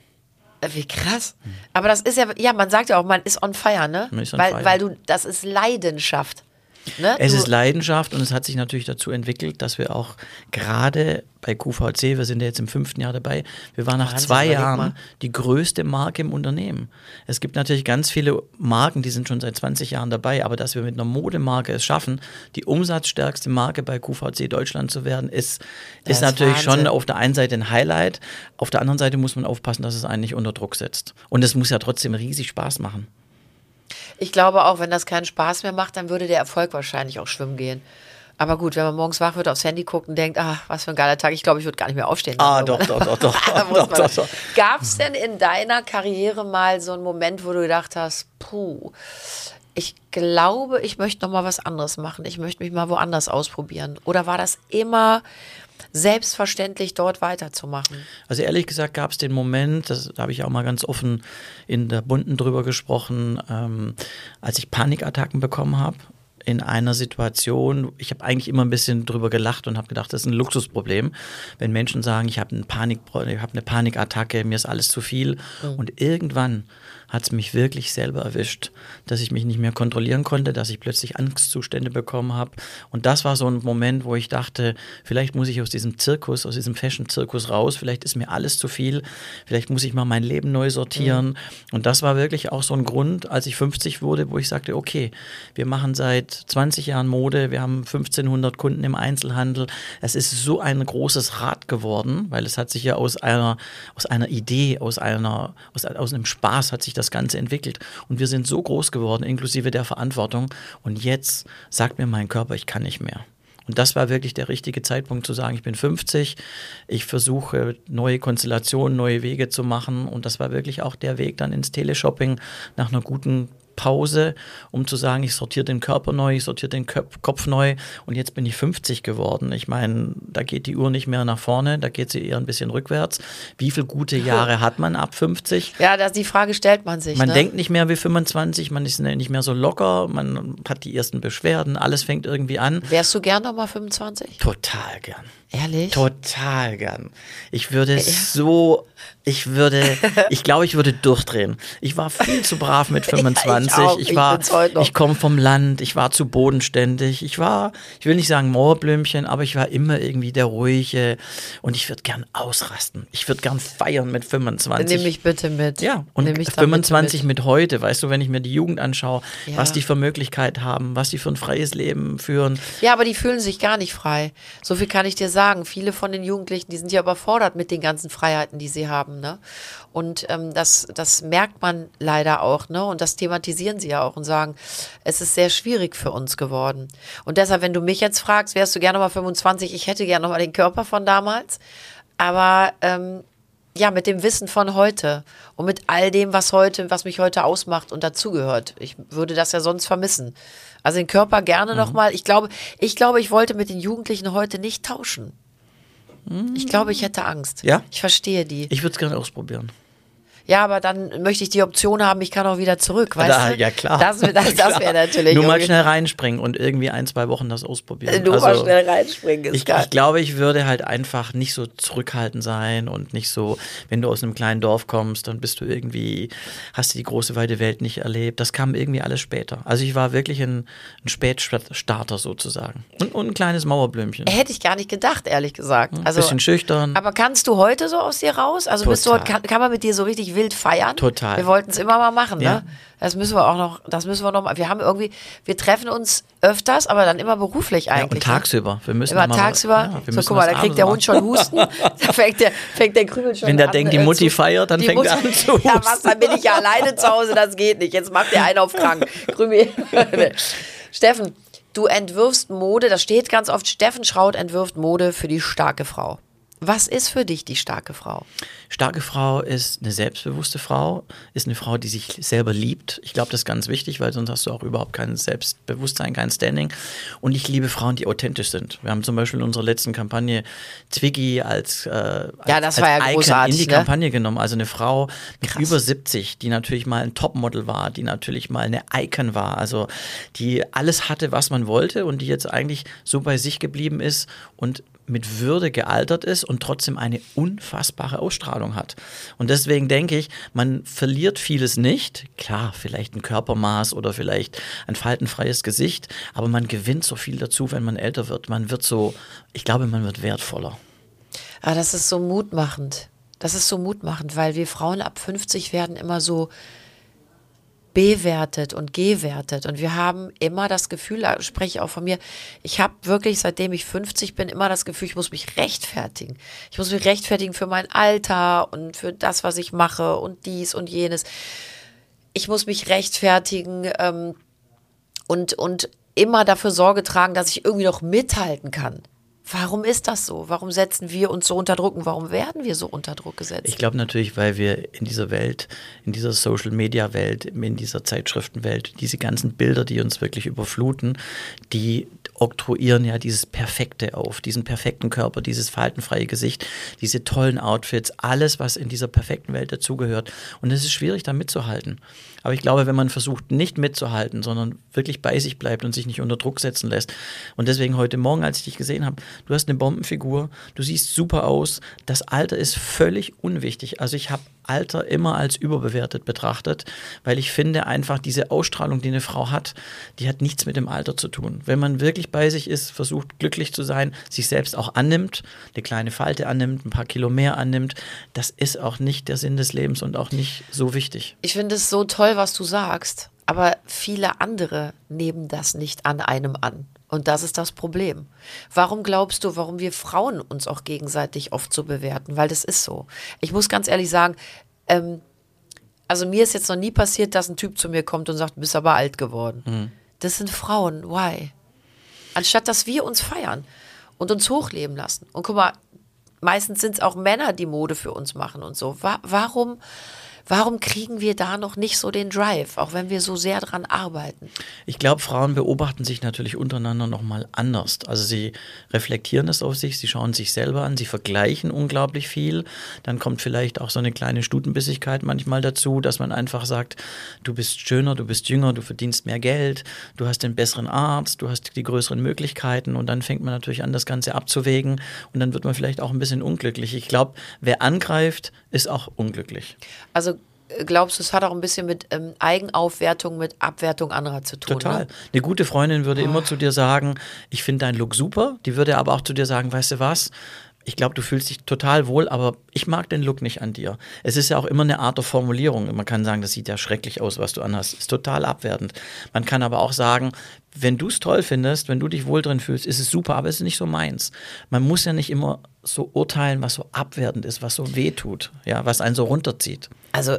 Wie krass. Aber das ist ja, ja, man sagt ja auch, man ist on fire, ne? Man ist on weil, fire. weil du, das ist Leidenschaft. Ne? Es du, ist Leidenschaft und es hat sich natürlich dazu entwickelt, dass wir auch gerade bei Q V C, wir sind ja jetzt im fünften Jahr dabei, wir waren nach Wahnsinn, zwei Jahren mal. die größte Marke im Unternehmen. Es gibt natürlich ganz viele Marken, die sind schon seit zwanzig Jahren dabei, aber dass wir mit einer Modemarke es schaffen, die umsatzstärkste Marke bei Q V C Deutschland zu werden, ist, ist, ist natürlich Wahnsinn. Schon auf der einen Seite ein Highlight, auf der anderen Seite muss man aufpassen, dass es einen nicht unter Druck setzt. Und es muss ja trotzdem riesig Spaß machen. Ich glaube auch, wenn das keinen Spaß mehr macht, dann würde der Erfolg wahrscheinlich auch schwimmen gehen. Aber gut, wenn man morgens wach wird, aufs Handy guckt und denkt, ach, was für ein geiler Tag, ich glaube, ich würde gar nicht mehr aufstehen. Ah, doch, doch, doch, doch. doch, doch, doch. Gab es denn in deiner Karriere mal so einen Moment, wo du gedacht hast, puh, ich glaube, ich möchte noch mal was anderes machen, ich möchte mich mal woanders ausprobieren? Oder war das immer selbstverständlich, dort weiterzumachen? Also ehrlich gesagt gab es den Moment, das, da habe ich auch mal ganz offen in der Bunten drüber gesprochen, ähm, als ich Panikattacken bekommen habe. In einer Situation, ich habe eigentlich immer ein bisschen drüber gelacht und habe gedacht, das ist ein Luxusproblem, wenn Menschen sagen, ich habe eine Panik, ich habe eine Panikattacke, mir ist alles zu viel. Mhm. Und irgendwann hat es mich wirklich selber erwischt, dass ich mich nicht mehr kontrollieren konnte, dass ich plötzlich Angstzustände bekommen habe. Und das war so ein Moment, wo ich dachte, vielleicht muss ich aus diesem Zirkus, aus diesem Fashion-Zirkus raus, vielleicht ist mir alles zu viel, vielleicht muss ich mal mein Leben neu sortieren. Mhm. Und das war wirklich auch so ein Grund, als ich fünfzig wurde, wo ich sagte, okay, wir machen seit zwanzig Jahren Mode, wir haben fünfzehnhundert Kunden im Einzelhandel. Es ist so ein großes Rad geworden, weil es hat sich ja aus einer, aus einer Idee, aus einer, aus, aus einem Spaß hat sich das das Ganze entwickelt. Und wir sind so groß geworden, inklusive der Verantwortung. Und jetzt sagt mir mein Körper, ich kann nicht mehr. Und das war wirklich der richtige Zeitpunkt zu sagen, ich bin fünfzig, ich versuche neue Konstellationen, neue Wege zu machen. Und das war wirklich auch der Weg dann ins Teleshopping nach einer guten Pause, um zu sagen, ich sortiere den Körper neu, ich sortiere den Köp- Kopf neu und jetzt bin ich fünfzig geworden. Ich meine, da geht die Uhr nicht mehr nach vorne, da geht sie eher ein bisschen rückwärts. Wie viele gute Jahre hat man ab fünfzig? Ja, das, die Frage stellt man sich. Man ne? denkt nicht mehr wie fünfundzwanzig, man ist nicht mehr so locker, man hat die ersten Beschwerden, alles fängt irgendwie an. Wärst du gern nochmal fünfundzwanzig? Total gern. Ehrlich? Total gern. Ich würde ja. so, ich würde, ich glaube, ich würde durchdrehen. Ich war viel zu brav mit fünfundzwanzig. Ja, ich, auch. ich ich war, ich, ich komme vom Land, ich war zu bodenständig. Ich war, ich will nicht sagen Mauerblümchen, aber ich war immer irgendwie der Ruhige und ich würde gern ausrasten. Ich würde gern feiern mit fünfundzwanzig. Nimm mich bitte mit. Ja, und fünfundzwanzig mit. mit heute, weißt du, wenn ich mir die Jugend anschaue, ja. was die für Möglichkeit haben, was die für ein freies Leben führen. Ja, aber die fühlen sich gar nicht frei. So viel kann ich dir sagen. Viele von den Jugendlichen, die sind ja überfordert mit den ganzen Freiheiten, die sie haben. Ne? Und ähm, das, das merkt man leider auch. Ne? Und das thematisieren sie ja auch und sagen, es ist sehr schwierig für uns geworden. Und deshalb, wenn du mich jetzt fragst, wärst du gerne noch mal fünfundzwanzig? Ich hätte gerne noch mal den Körper von damals. Aber ähm, ja, mit dem Wissen von heute und mit all dem, was heute, was mich heute ausmacht und dazugehört. Ich würde das ja sonst vermissen. Also den Körper gerne mhm. noch mal. Ich glaube, ich glaube, ich wollte mit den Jugendlichen heute nicht tauschen. Mhm. Ich glaube, ich hätte Angst. Ja? Ich verstehe die. Ich würde es gerne ausprobieren. Ja, aber dann möchte ich die Option haben, ich kann auch wieder zurück, weißt da, du? Ja, klar. Das, das, das wäre natürlich... Nur mal schnell reinspringen und irgendwie ein, zwei Wochen das ausprobieren. Nur also, mal schnell reinspringen, ist ich, geil. Ich glaube, ich würde halt einfach nicht so zurückhaltend sein und nicht so, wenn du aus einem kleinen Dorf kommst, dann bist du irgendwie, hast du die große, weite Welt nicht erlebt. Das kam irgendwie alles später. Also ich war wirklich ein, ein Spätstarter sozusagen. Und, und ein kleines Mauerblümchen. Hätte ich gar nicht gedacht, ehrlich gesagt. Ein also, bisschen schüchtern. Aber kannst du heute so aus dir raus? Also bist du, kann, kann man mit dir so richtig wild feiern? Total. Wir wollten es immer mal machen, ja. ne? Das müssen wir auch noch, das müssen wir noch mal. Wir haben irgendwie, wir treffen uns öfters, aber dann immer beruflich eigentlich. Ja, und tagsüber. Wir müssen immer mal, tagsüber. Ja, wir so, guck mal, da kriegt der Hund schon Husten. Da fängt der, fängt der Krümel schon an. Wenn der an, denkt, die Mutti äh, feiert, dann fängt Mutter, er an zu husten. Ja, was, dann bin ich ja alleine zu Hause, das geht nicht. Jetzt macht der einen auf krank. Krümel. Steffen, du entwirfst Mode, das steht ganz oft, Steffen Schraut entwirft Mode für die starke Frau. Was ist für dich die starke Frau? Starke Frau ist eine selbstbewusste Frau, ist eine Frau, die sich selber liebt. Ich glaube, das ist ganz wichtig, weil sonst hast du auch überhaupt kein Selbstbewusstsein, kein Standing. Und ich liebe Frauen, die authentisch sind. Wir haben zum Beispiel in unserer letzten Kampagne Twiggy als, äh, als, ja, das war als ja Icon großartig, in die ne? Kampagne genommen. Also eine Frau mit Krass. über siebzig, die natürlich mal ein Topmodel war, die natürlich mal eine Icon war, also die alles hatte, was man wollte und die jetzt eigentlich so bei sich geblieben ist und mit Würde gealtert ist und trotzdem eine unfassbare Ausstrahlung hat. Und deswegen denke ich, man verliert vieles nicht. Klar, vielleicht ein Körpermaß oder vielleicht ein faltenfreies Gesicht, aber man gewinnt so viel dazu, wenn man älter wird. Man wird so, ich glaube, man wird wertvoller. Ah, das ist so mutmachend. Das ist so mutmachend, weil wir Frauen ab fünfzig werden immer so bewertet und gewertet und wir haben immer das Gefühl, da spreche ich auch von mir, ich habe wirklich, seitdem ich fünfzig bin, immer das Gefühl, ich muss mich rechtfertigen. Ich muss mich rechtfertigen für mein Alter und für das, was ich mache und dies und jenes. Ich muss mich rechtfertigen ähm, und, und immer dafür Sorge tragen, dass ich irgendwie noch mithalten kann. Warum ist das so? Warum setzen wir uns so unter Druck und warum werden wir so unter Druck gesetzt? Ich glaube natürlich, weil wir in dieser Welt, in dieser Social-Media-Welt, in dieser Zeitschriftenwelt, diese ganzen Bilder, die uns wirklich überfluten, die oktroyieren ja dieses Perfekte auf, diesen perfekten Körper, dieses faltenfreie Gesicht, diese tollen Outfits, alles, was in dieser perfekten Welt dazugehört. Und es ist schwierig, da mitzuhalten. Aber ich glaube, wenn man versucht, nicht mitzuhalten, sondern wirklich bei sich bleibt und sich nicht unter Druck setzen lässt. Und deswegen heute Morgen, als ich dich gesehen habe, du hast eine Bombenfigur, du siehst super aus, das Alter ist völlig unwichtig. Also ich habe Alter immer als überbewertet betrachtet, weil ich finde einfach diese Ausstrahlung, die eine Frau hat, die hat nichts mit dem Alter zu tun. Wenn man wirklich bei sich ist, versucht glücklich zu sein, sich selbst auch annimmt, eine kleine Falte annimmt, ein paar Kilo mehr annimmt, das ist auch nicht der Sinn des Lebens und auch nicht so wichtig. Ich finde es so toll, was du sagst, aber viele andere nehmen das nicht an einem an. Und das ist das Problem. Warum glaubst du, warum wir Frauen uns auch gegenseitig oft so bewerten? Weil das ist so. Ich muss ganz ehrlich sagen, ähm, Also mir ist jetzt noch nie passiert, dass ein Typ zu mir kommt und sagt, du bist aber alt geworden. Mhm. Das sind Frauen, why? Anstatt, dass wir uns feiern und uns hochleben lassen. Und guck mal, meistens sind es auch Männer, die Mode für uns machen und so. Wa- warum, warum kriegen wir da noch nicht so den Drive, auch wenn wir so sehr dran arbeiten? Ich glaube, Frauen beobachten sich natürlich untereinander nochmal anders. Also sie reflektieren es auf sich, sie schauen sich selber an, sie vergleichen unglaublich viel. Dann kommt vielleicht auch so eine kleine Stutenbissigkeit manchmal dazu, dass man einfach sagt, du bist schöner, du bist jünger, du verdienst mehr Geld, du hast den besseren Arzt, du hast die größeren Möglichkeiten und dann fängt man natürlich an, das Ganze abzuwägen und dann wird man vielleicht auch ein bisschen unglücklich. Ich glaube, wer angreift, ist auch unglücklich. Also glaubst du, es hat auch ein bisschen mit ähm, Eigenaufwertung, mit Abwertung anderer zu tun? Total. Ne? Eine gute Freundin würde Oh. immer zu dir sagen, ich finde deinen Look super. Die würde aber auch zu dir sagen, weißt du was, ich glaube, du fühlst dich total wohl, aber ich mag den Look nicht an dir. Es ist ja auch immer eine Art der Formulierung. Man kann sagen, das sieht ja schrecklich aus, was du anhast. Ist total abwertend. Man kann aber auch sagen, wenn du es toll findest, wenn du dich wohl drin fühlst, ist es super, aber es ist nicht so meins. Man muss ja nicht immer so urteilen, was so abwertend ist, was so wehtut, ja, was einen so runterzieht. Also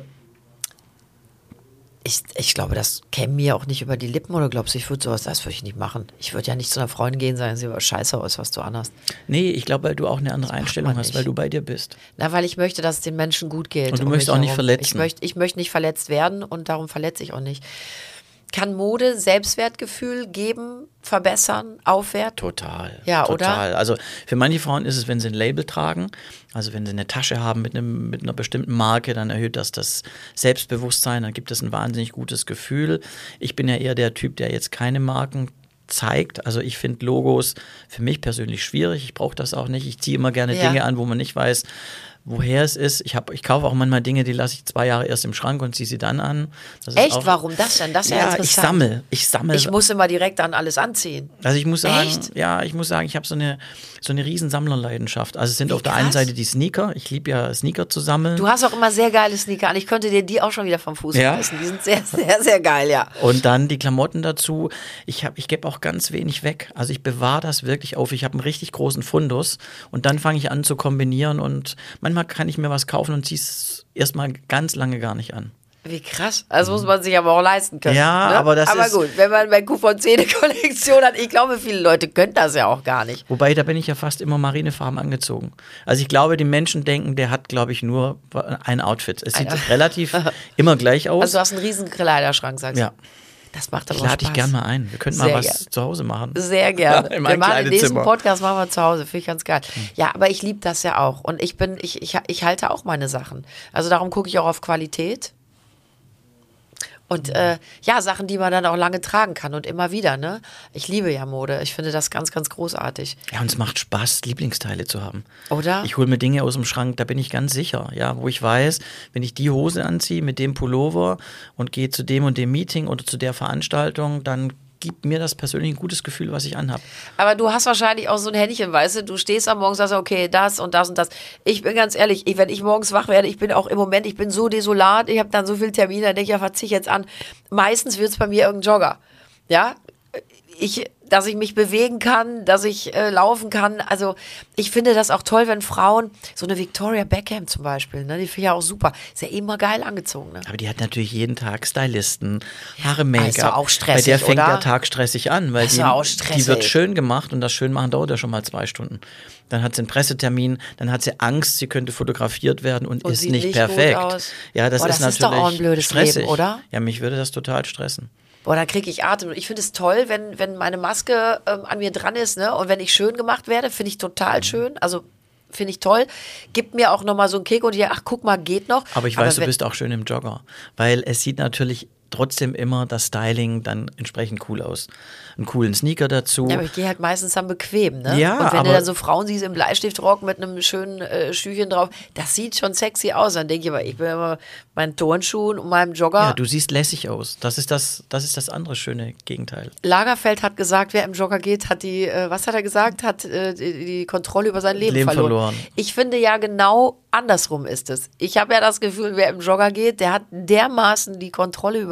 ich, ich glaube, das käme mir auch nicht über die Lippen, oder glaubst du, ich würde sowas, das würde ich nicht machen. Ich würde ja nicht zu einer Freundin gehen und sagen, sie war scheiße aus, was du anhast. Nee, ich glaube, weil du auch eine andere Das macht Einstellung man hast, nicht. weil du bei dir bist. Na, weil ich möchte, dass es den Menschen gut geht. Und du um möchtest mich auch nicht herum. verletzen. Ich möchte, ich möchte nicht verletzt werden und darum verletze ich auch nicht. Kann Mode Selbstwertgefühl geben, verbessern, aufwerten? Total. Ja, total. oder? Also für manche Frauen ist es, wenn sie ein Label tragen, also wenn sie eine Tasche haben mit, einem, mit einer bestimmten Marke, dann erhöht das das Selbstbewusstsein, dann gibt es ein wahnsinnig gutes Gefühl. Ich bin ja eher der Typ, der jetzt keine Marken zeigt. Also ich finde Logos für mich persönlich schwierig. Ich brauche das auch nicht. Ich ziehe immer gerne Ja. Dinge an, wo man nicht weiß, woher es ist. Ich, hab, ich kaufe auch manchmal Dinge, die lasse ich zwei Jahre erst im Schrank und ziehe sie dann an. Das ist Echt? auch, Warum das denn? Das ist ja, ja, interessant. ich sammle. Ich sammle. Ich muss immer direkt dann alles anziehen. Also ich muss sagen, Echt? ja, ich muss sagen, ich habe so eine, so eine riesen Sammlerleidenschaft. Also es sind Wie auf der krass. einen Seite die Sneaker. Ich liebe ja Sneaker zu sammeln. Du hast auch immer sehr geile Sneaker an. Ich könnte dir die auch schon wieder vom Fuß Ja? reißen. Die sind sehr, sehr, sehr geil, ja. Und dann die Klamotten dazu. Ich, hab- ich gebe auch ganz wenig weg. Also ich bewahre das wirklich auf. Ich habe einen richtig großen Fundus und dann fange ich an zu kombinieren und manchmal kann ich mir was kaufen und ziehe es erstmal ganz lange gar nicht an. Wie krass. Das muss man sich aber auch leisten können. Ja, ne? aber das Aber ist- gut, wenn man bei Q von Zähne Kollektion hat, ich glaube, viele Leute können das ja auch gar nicht. Wobei, da bin ich ja fast immer marinefarben angezogen. Also ich glaube, die Menschen denken, der hat, glaube ich, nur ein Outfit. Es sieht Ein- relativ immer gleich aus. Also du hast einen riesen Kleiderschrank, sagst du. ja, Das macht aber ich auch lade dich Spaß. gern mal ein. Wir könnten mal Sehr was gern. zu Hause machen. Sehr gerne. Ja, in wir mein machen den nächsten Kleidezimmer. Podcast machen wir zu Hause, finde ich ganz geil. Ja, aber ich liebe das ja auch. Und ich bin, ich, ich, ich halte auch meine Sachen. Also darum gucke ich auch auf Qualität. Und äh, ja, Sachen, die man dann auch lange tragen kann und immer wieder, ne? Ich liebe ja Mode. Ich finde das ganz, ganz großartig. Ja, und es macht Spaß, Lieblingsteile zu haben. Oder? Ich hole mir Dinge aus dem Schrank, da bin ich ganz sicher, ja, wo ich weiß, wenn ich die Hose anziehe mit dem Pullover und gehe zu dem und dem Meeting oder zu der Veranstaltung, dann gibt mir das persönlich ein gutes Gefühl, was ich anhabe. Aber du hast wahrscheinlich auch so ein Händchen, weißt du, du stehst am Morgen und sagst, okay, das und das und das. Ich bin ganz ehrlich, ich, wenn ich morgens wach werde, ich bin auch im Moment, ich bin so desolat, ich habe dann so viele Termine, dann denke ich, ja, was zieh ich jetzt an? Meistens wird es bei mir irgendein Jogger. Ja, ich, dass ich mich bewegen kann, dass ich äh, laufen kann. Also ich finde das auch toll, wenn Frauen, so eine Victoria Beckham zum Beispiel, ne, die finde ich ja auch super, ist ja immer geil angezogen. Ne? Aber die hat natürlich jeden Tag Stylisten, Haare, Ah, ist doch Make-up. auch stressig, Bei der fängt oder? der Tag stressig an, weil Ist die, doch auch die stressig. wird schön gemacht und das Schönmachen dauert ja schon mal zwei Stunden. Dann hat sie einen Pressetermin, dann hat sie Angst, sie könnte fotografiert werden und, Und ist sieht nicht nicht gut perfekt. aus. Ja, das Boah, ist das ist doch natürlich auch ein blödes stressig, Leben, oder? Ja, mich würde das total stressen. Boah, da kriege ich Atem. Und ich finde es toll, wenn, wenn meine Maske ähm, an mir dran ist, ne? Und wenn ich schön gemacht werde, finde ich total schön. Also finde ich toll. Gibt mir auch nochmal so einen Kick und ich, ach, guck mal, geht noch. Aber ich weiß, du wenn- bist auch schön im Jogger, weil es sieht natürlich trotzdem immer das Styling dann entsprechend cool aus. Einen coolen Sneaker dazu. Ja, aber ich gehe halt meistens am bequem, ne? Ja, und wenn aber- du dann so Frauen siehst im Bleistiftrock mit einem schönen äh, Stühlchen drauf, das sieht schon sexy aus. Dann denke ich aber, ich bin immer meinen Turnschuhen und meinem Jogger. Ja, du siehst lässig aus. Das ist das, das ist das andere schöne Gegenteil. Lagerfeld hat gesagt, wer im Jogger geht, hat die, äh, was hat er gesagt, hat äh, die, die Kontrolle über sein Leben, Leben verloren. verloren. Ich finde ja genau andersrum ist es. Ich habe ja das Gefühl, wer im Jogger geht, der hat dermaßen die Kontrolle über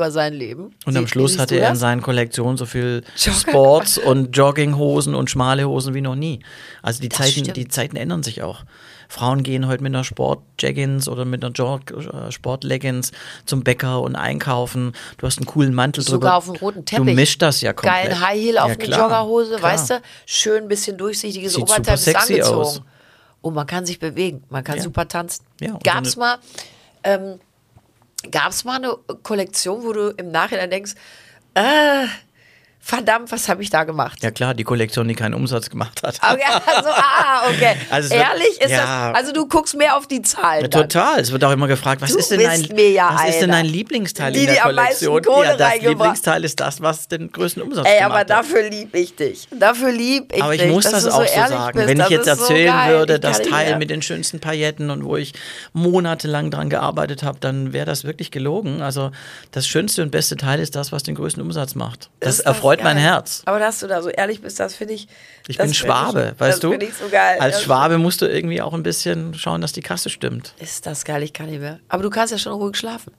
er sein Leben. Und am Sie, Schluss hatte er in seinen Kollektionen so viel Jogger. Sports und Jogginghosen und schmale Hosen wie noch nie. Also die Das Zeiten, stimmt. die Zeiten ändern sich auch. Frauen gehen heute mit einer Sport-Jeggings oder mit einer Jog- äh, Sport-Leggings zum Bäcker und einkaufen. Du hast einen coolen Mantel Sogar drüber. auf dem roten Teppich. Du mischst das ja komplett. Geilen High Heel auf Ja, eine klar, Joggerhose, klar. weißt du? Schön ein bisschen durchsichtiges Sieht Oberteil super bis sexy angezogen. aus. Und man kann sich bewegen, man kann Ja. super tanzen. Ja, und Gab's so mal, ähm, gab's mal eine Kollektion, wo du im Nachhinein denkst, äh, verdammt, was habe ich da gemacht? Ja klar, die Kollektion, die keinen Umsatz gemacht hat. Okay, also, ah, okay. Also es wird- Ehrlich ist ja. das, also du guckst mehr auf die Zahlen. Ja, dann. total. Es wird auch immer gefragt, was Du ist denn bist dein, mir ja was ist denn einer. dein Lieblingsteil Die, in der die am meisten Kollektion? Kohle ja, das reingebracht. Lieblingsteil ist das, was den größten Umsatz Ey, gemacht aber hat. dafür lieb ich dich. Dafür lieb ich Aber ich dich. muss dass das du auch so ehrlich sagen. bist. Wenn ich Das jetzt ist so erzählen geil. würde, Ich kann das nicht Teil mehr. mit den schönsten Pailletten und wo ich monatelang dran gearbeitet habe, dann wäre das wirklich gelogen. Also das schönste und beste Teil ist das, was den größten Umsatz macht. Das Ist erfreut geil. mein Herz. Aber dass du da so ehrlich bist, das finde ich. Ich das bin find Schwabe, ich, weißt das du? finde ich so geil. Als Das Schwabe musst du irgendwie auch ein bisschen schauen, dass die Kasse stimmt. Ist das geil, ich kann nicht mehr. Aber du kannst ja schon ruhig schlafen.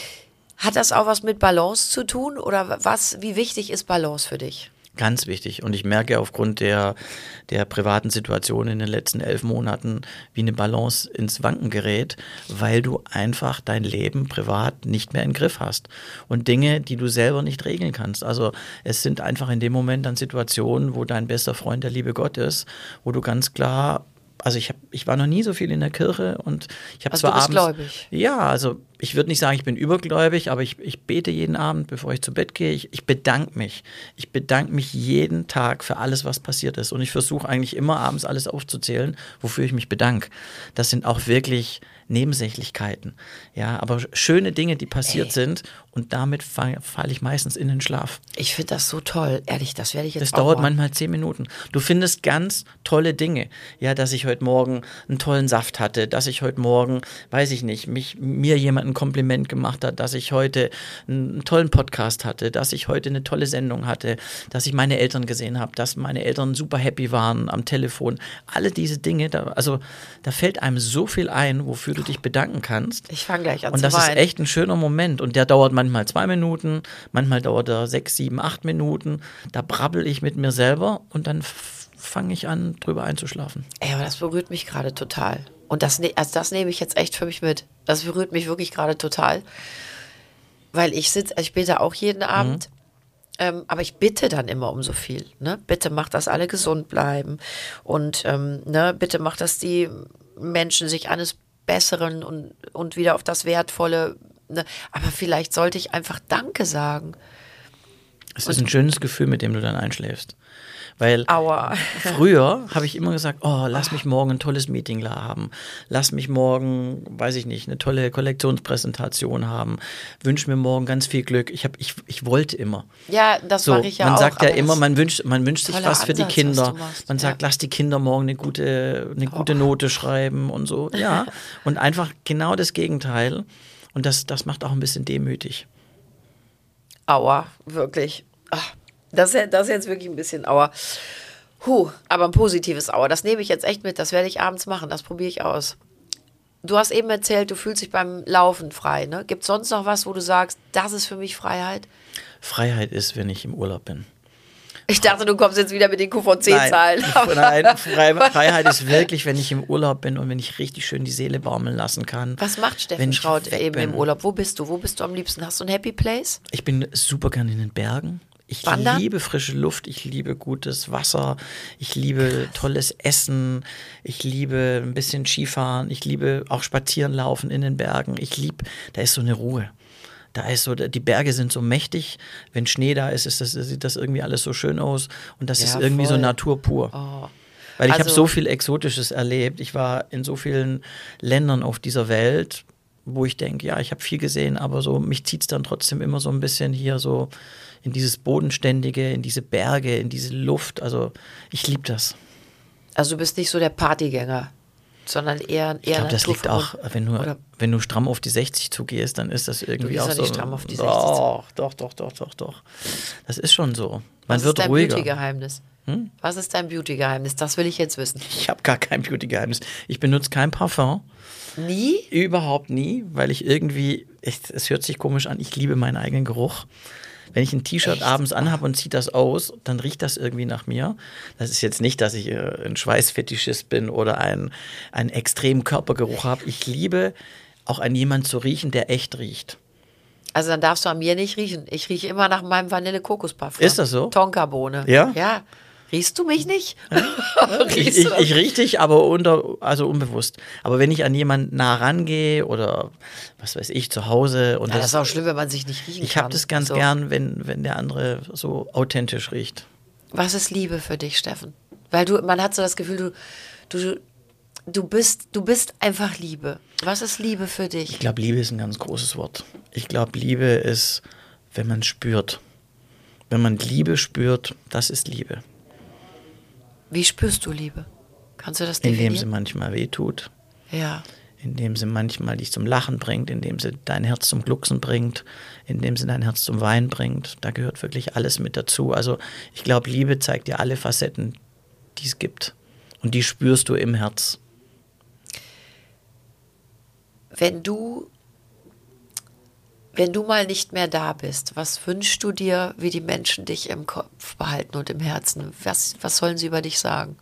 Hat das auch was mit Balance zu tun? Oder was, wie wichtig ist Balance für dich? Ganz wichtig. Und ich merke aufgrund der, der privaten Situation in den letzten elf Monaten, wie eine Balance ins Wanken gerät, weil du einfach dein Leben privat nicht mehr im Griff hast. Und Dinge, die du selber nicht regeln kannst. Also es sind einfach in dem Moment dann Situationen, wo dein bester Freund der liebe Gott ist, wo du ganz klar... Also ich, hab, ich war noch nie so viel in der Kirche und ich habe Also zwar du bist abends... gläubig? Ja, also ich würde nicht sagen, ich bin übergläubig, aber ich, ich bete jeden Abend, bevor ich zu Bett gehe. Ich, ich bedanke mich. Ich bedanke mich jeden Tag für alles, was passiert ist. Und ich versuche eigentlich immer abends alles aufzuzählen, wofür ich mich bedanke. Das sind auch wirklich Nebensächlichkeiten. Ja, aber schöne Dinge, die passiert Ey. sind und damit falle fall ich meistens in den Schlaf. Ich finde das so toll. Ehrlich, das werde ich jetzt Das auch dauert machen. manchmal zehn Minuten. Du findest ganz tolle Dinge. Ja, dass ich heute Morgen einen tollen Saft hatte, dass ich heute Morgen, weiß ich nicht, mich, mir jemand ein Kompliment gemacht hat, dass ich heute einen tollen Podcast hatte, dass ich heute eine tolle Sendung hatte, dass ich meine Eltern gesehen habe, dass meine Eltern super happy waren am Telefon. Alle diese Dinge, da, also da fällt einem so viel ein, wofür du dich bedanken kannst. Ich fange gleich an Und zu das ist weinen. echt ein schöner Moment. Und der dauert manchmal zwei Minuten, manchmal dauert er sechs, sieben, acht Minuten. Da brabbel ich mit mir selber und dann f- fange ich an, drüber einzuschlafen. Ey, aber das berührt mich gerade total. Und das, ne- also das nehme ich jetzt echt für mich mit. Das berührt mich wirklich gerade total. Weil ich sitze, ich bete auch jeden Abend. Ähm, aber ich bitte dann immer um so viel. Ne? Bitte mach, dass alle gesund bleiben. Und ähm, ne, bitte mach, dass die Menschen sich eines Besseren und, und wieder auf das Wertvolle. Ne? Aber vielleicht sollte ich einfach Danke sagen. Es ist ein schönes Gefühl, mit dem du dann einschläfst. Weil Aua. früher habe ich immer gesagt, oh, lass mich morgen ein tolles Meeting haben. Lass mich morgen, weiß ich nicht, eine tolle Kollektionspräsentation haben. Wünsch mir morgen ganz viel Glück. Ich, hab, ich, ich wollte immer. Ja, das So, mache ich ja man auch. sagt ja aber immer, das- man wünscht, man wünscht sich Toller was für die Ansatz, was Kinder. du machst, Man sagt, ja. lass die Kinder morgen eine gute, eine gute Note schreiben und so. Ja, und einfach genau das Gegenteil. Und das, das macht auch ein bisschen demütig. Aua, wirklich. Ach, das, ist- das ist jetzt wirklich ein bisschen Aua. Huh, aber ein positives Aua. Das nehme ich jetzt echt mit. Das werde ich abends machen. Das probiere ich aus. Du hast eben erzählt, du fühlst dich beim Laufen frei. Ne? Gibt es sonst noch was, wo du sagst, das ist für mich Freiheit? Freiheit ist, wenn ich im Urlaub bin. Ich dachte, du kommst jetzt wieder mit den Q V C-Zahlen. Nein, nein Frei, Freiheit ist wirklich, wenn ich im Urlaub bin und wenn ich richtig schön die Seele baumeln lassen kann. Was macht Wenn Steffen ich Schraut weg eben bin. im Urlaub? Wo bist du? Wo bist du am liebsten? Hast du ein Happy Place? Ich bin super gern in den Bergen. Ich Wandern? liebe frische Luft, ich liebe gutes Wasser, ich liebe tolles Essen, ich liebe ein bisschen Skifahren, ich liebe auch spazieren laufen in den Bergen. Ich liebe, da ist so eine Ruhe. Da ist so, die Berge sind so mächtig. Wenn Schnee da ist, ist das, sieht das irgendwie alles so schön aus. Und das Ja, ist irgendwie so voll. Natur pur. Oh. Weil ich habe Also- so viel Exotisches erlebt. Ich war in so vielen Ländern auf dieser Welt, wo ich denke, ja, ich habe viel gesehen, aber so mich zieht es dann trotzdem immer so ein bisschen hier so in dieses Bodenständige, in diese Berge, in diese Luft. Also ich liebe das. Also du bist nicht so der Partygänger, sondern eher eher Ich glaube, das liegt auch, naturverbunden. wenn du, Oder- wenn du stramm auf die sechzig zugehst, dann ist das irgendwie gehst auch ja so. nicht stramm auf die sechzig Doch, doch, doch, doch, doch, doch. Das ist schon so. Man Was wird ist dein ruhiger. Beauty-Geheimnis? Hm? Was ist dein Beauty-Geheimnis? Das will ich jetzt wissen. Ich habe gar kein Beauty-Geheimnis. Ich benutze kein Parfum. Nie? Überhaupt nie, weil ich irgendwie, echt, es hört sich komisch an, ich liebe meinen eigenen Geruch. Wenn ich ein T-Shirt Echt? abends anhabe und ziehe das aus, dann riecht das irgendwie nach mir. Das ist jetzt nicht, dass ich äh, ein Schweißfetischist bin oder ein, einen extremen Körpergeruch habe. Ich liebe auch an jemanden zu riechen, der echt riecht. Also dann darfst du an mir nicht riechen. Ich rieche immer nach meinem Vanille-Kokos-Parfum. Ist das so? Tonkabohne. Ja? Ja. Riechst du mich nicht? ich ich, ich rieche dich, aber unter, also unbewusst. Aber wenn ich an jemanden nah rangehe oder was weiß ich, zu Hause. Und ja, das, das ist auch schlimm, wenn man sich nicht riechen ich kann. Ich habe das ganz so. gern, wenn, wenn der andere so authentisch riecht. Was ist Liebe für dich, Steffen? Weil du, man hat so das Gefühl, du, du, du, bist, du bist einfach Liebe. Was ist Liebe für dich? Ich glaube, Liebe ist ein ganz großes Wort. Ich glaube, Liebe ist, wenn man spürt. Wenn man Liebe spürt, das ist Liebe. Wie spürst du Liebe? Kannst du das definieren? Indem sie manchmal wehtut. Ja. Indem sie manchmal dich zum Lachen bringt, indem sie dein Herz zum Glucksen bringt, indem sie dein Herz zum Weinen bringt. Da gehört wirklich alles mit dazu. Also ich glaube, Liebe zeigt dir alle Facetten, die es gibt. Und die spürst du im Herz. Wenn du, wenn du mal nicht mehr da bist, was wünschst du dir, wie die Menschen dich im Kopf behalten und im Herzen? Was, was sollen sie über dich sagen?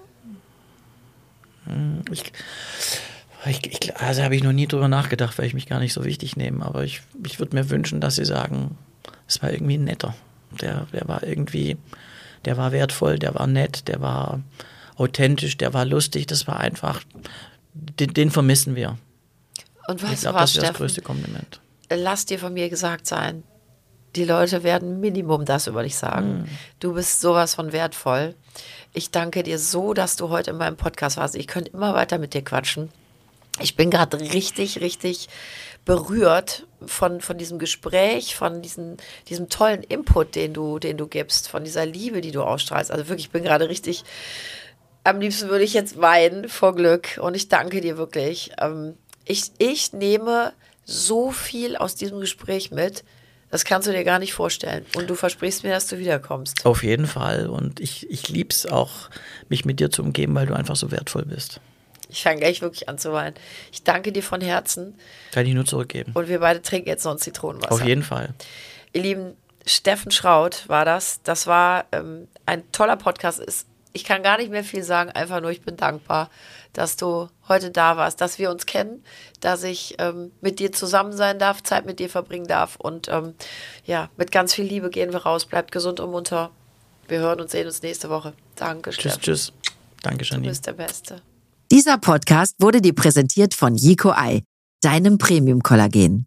Ich, ich, ich, also habe ich noch nie drüber nachgedacht, weil ich mich gar nicht so wichtig nehme. Aber ich, ich würde mir wünschen, dass sie sagen, es war irgendwie ein netter. Der, der war irgendwie, der war wertvoll, der war nett, der war authentisch, der war lustig. Das war einfach, den, den vermissen wir. Und weißt ich glaube, du was, das wäre das Steffen? größte Kompliment. Lass dir von mir gesagt sein, die Leute werden Minimum das über dich sagen. Mm. Du bist sowas von wertvoll. Ich danke dir so, dass du heute in meinem Podcast warst. Ich könnte immer weiter mit dir quatschen. Ich bin gerade richtig, richtig berührt von, von diesem Gespräch, von diesem, diesem tollen Input, den du, den du gibst, von dieser Liebe, die du ausstrahlst. Also wirklich, ich bin gerade richtig, am liebsten würde ich jetzt weinen vor Glück. Und ich danke dir wirklich. Ich, ich nehme so viel aus diesem Gespräch mit, das kannst du dir gar nicht vorstellen. Und du versprichst mir, dass du wiederkommst. Auf jeden Fall. Und ich, ich liebe es auch, mich mit dir zu umgeben, weil du einfach so wertvoll bist. Ich fange gleich wirklich an zu weinen. Ich danke dir von Herzen. Kann ich nur zurückgeben. Und wir beide trinken jetzt noch ein Zitronenwasser. Auf jeden Fall. Ihr Lieben, Steffen Schraut war das. Das war ähm, ein toller Podcast. Ich kann gar nicht mehr viel sagen, einfach nur, ich bin dankbar, dass du heute da warst, dass wir uns kennen, dass ich ähm, mit dir zusammen sein darf, Zeit mit dir verbringen darf und ähm, ja, mit ganz viel Liebe gehen wir raus. Bleibt gesund und munter. Wir hören und sehen uns nächste Woche. Danke, Steffen. Tschüss, tschüss. Danke, Janine. Du bist der Beste. Dieser Podcast wurde dir präsentiert von Yico Eye, deinem Premium-Kollagen.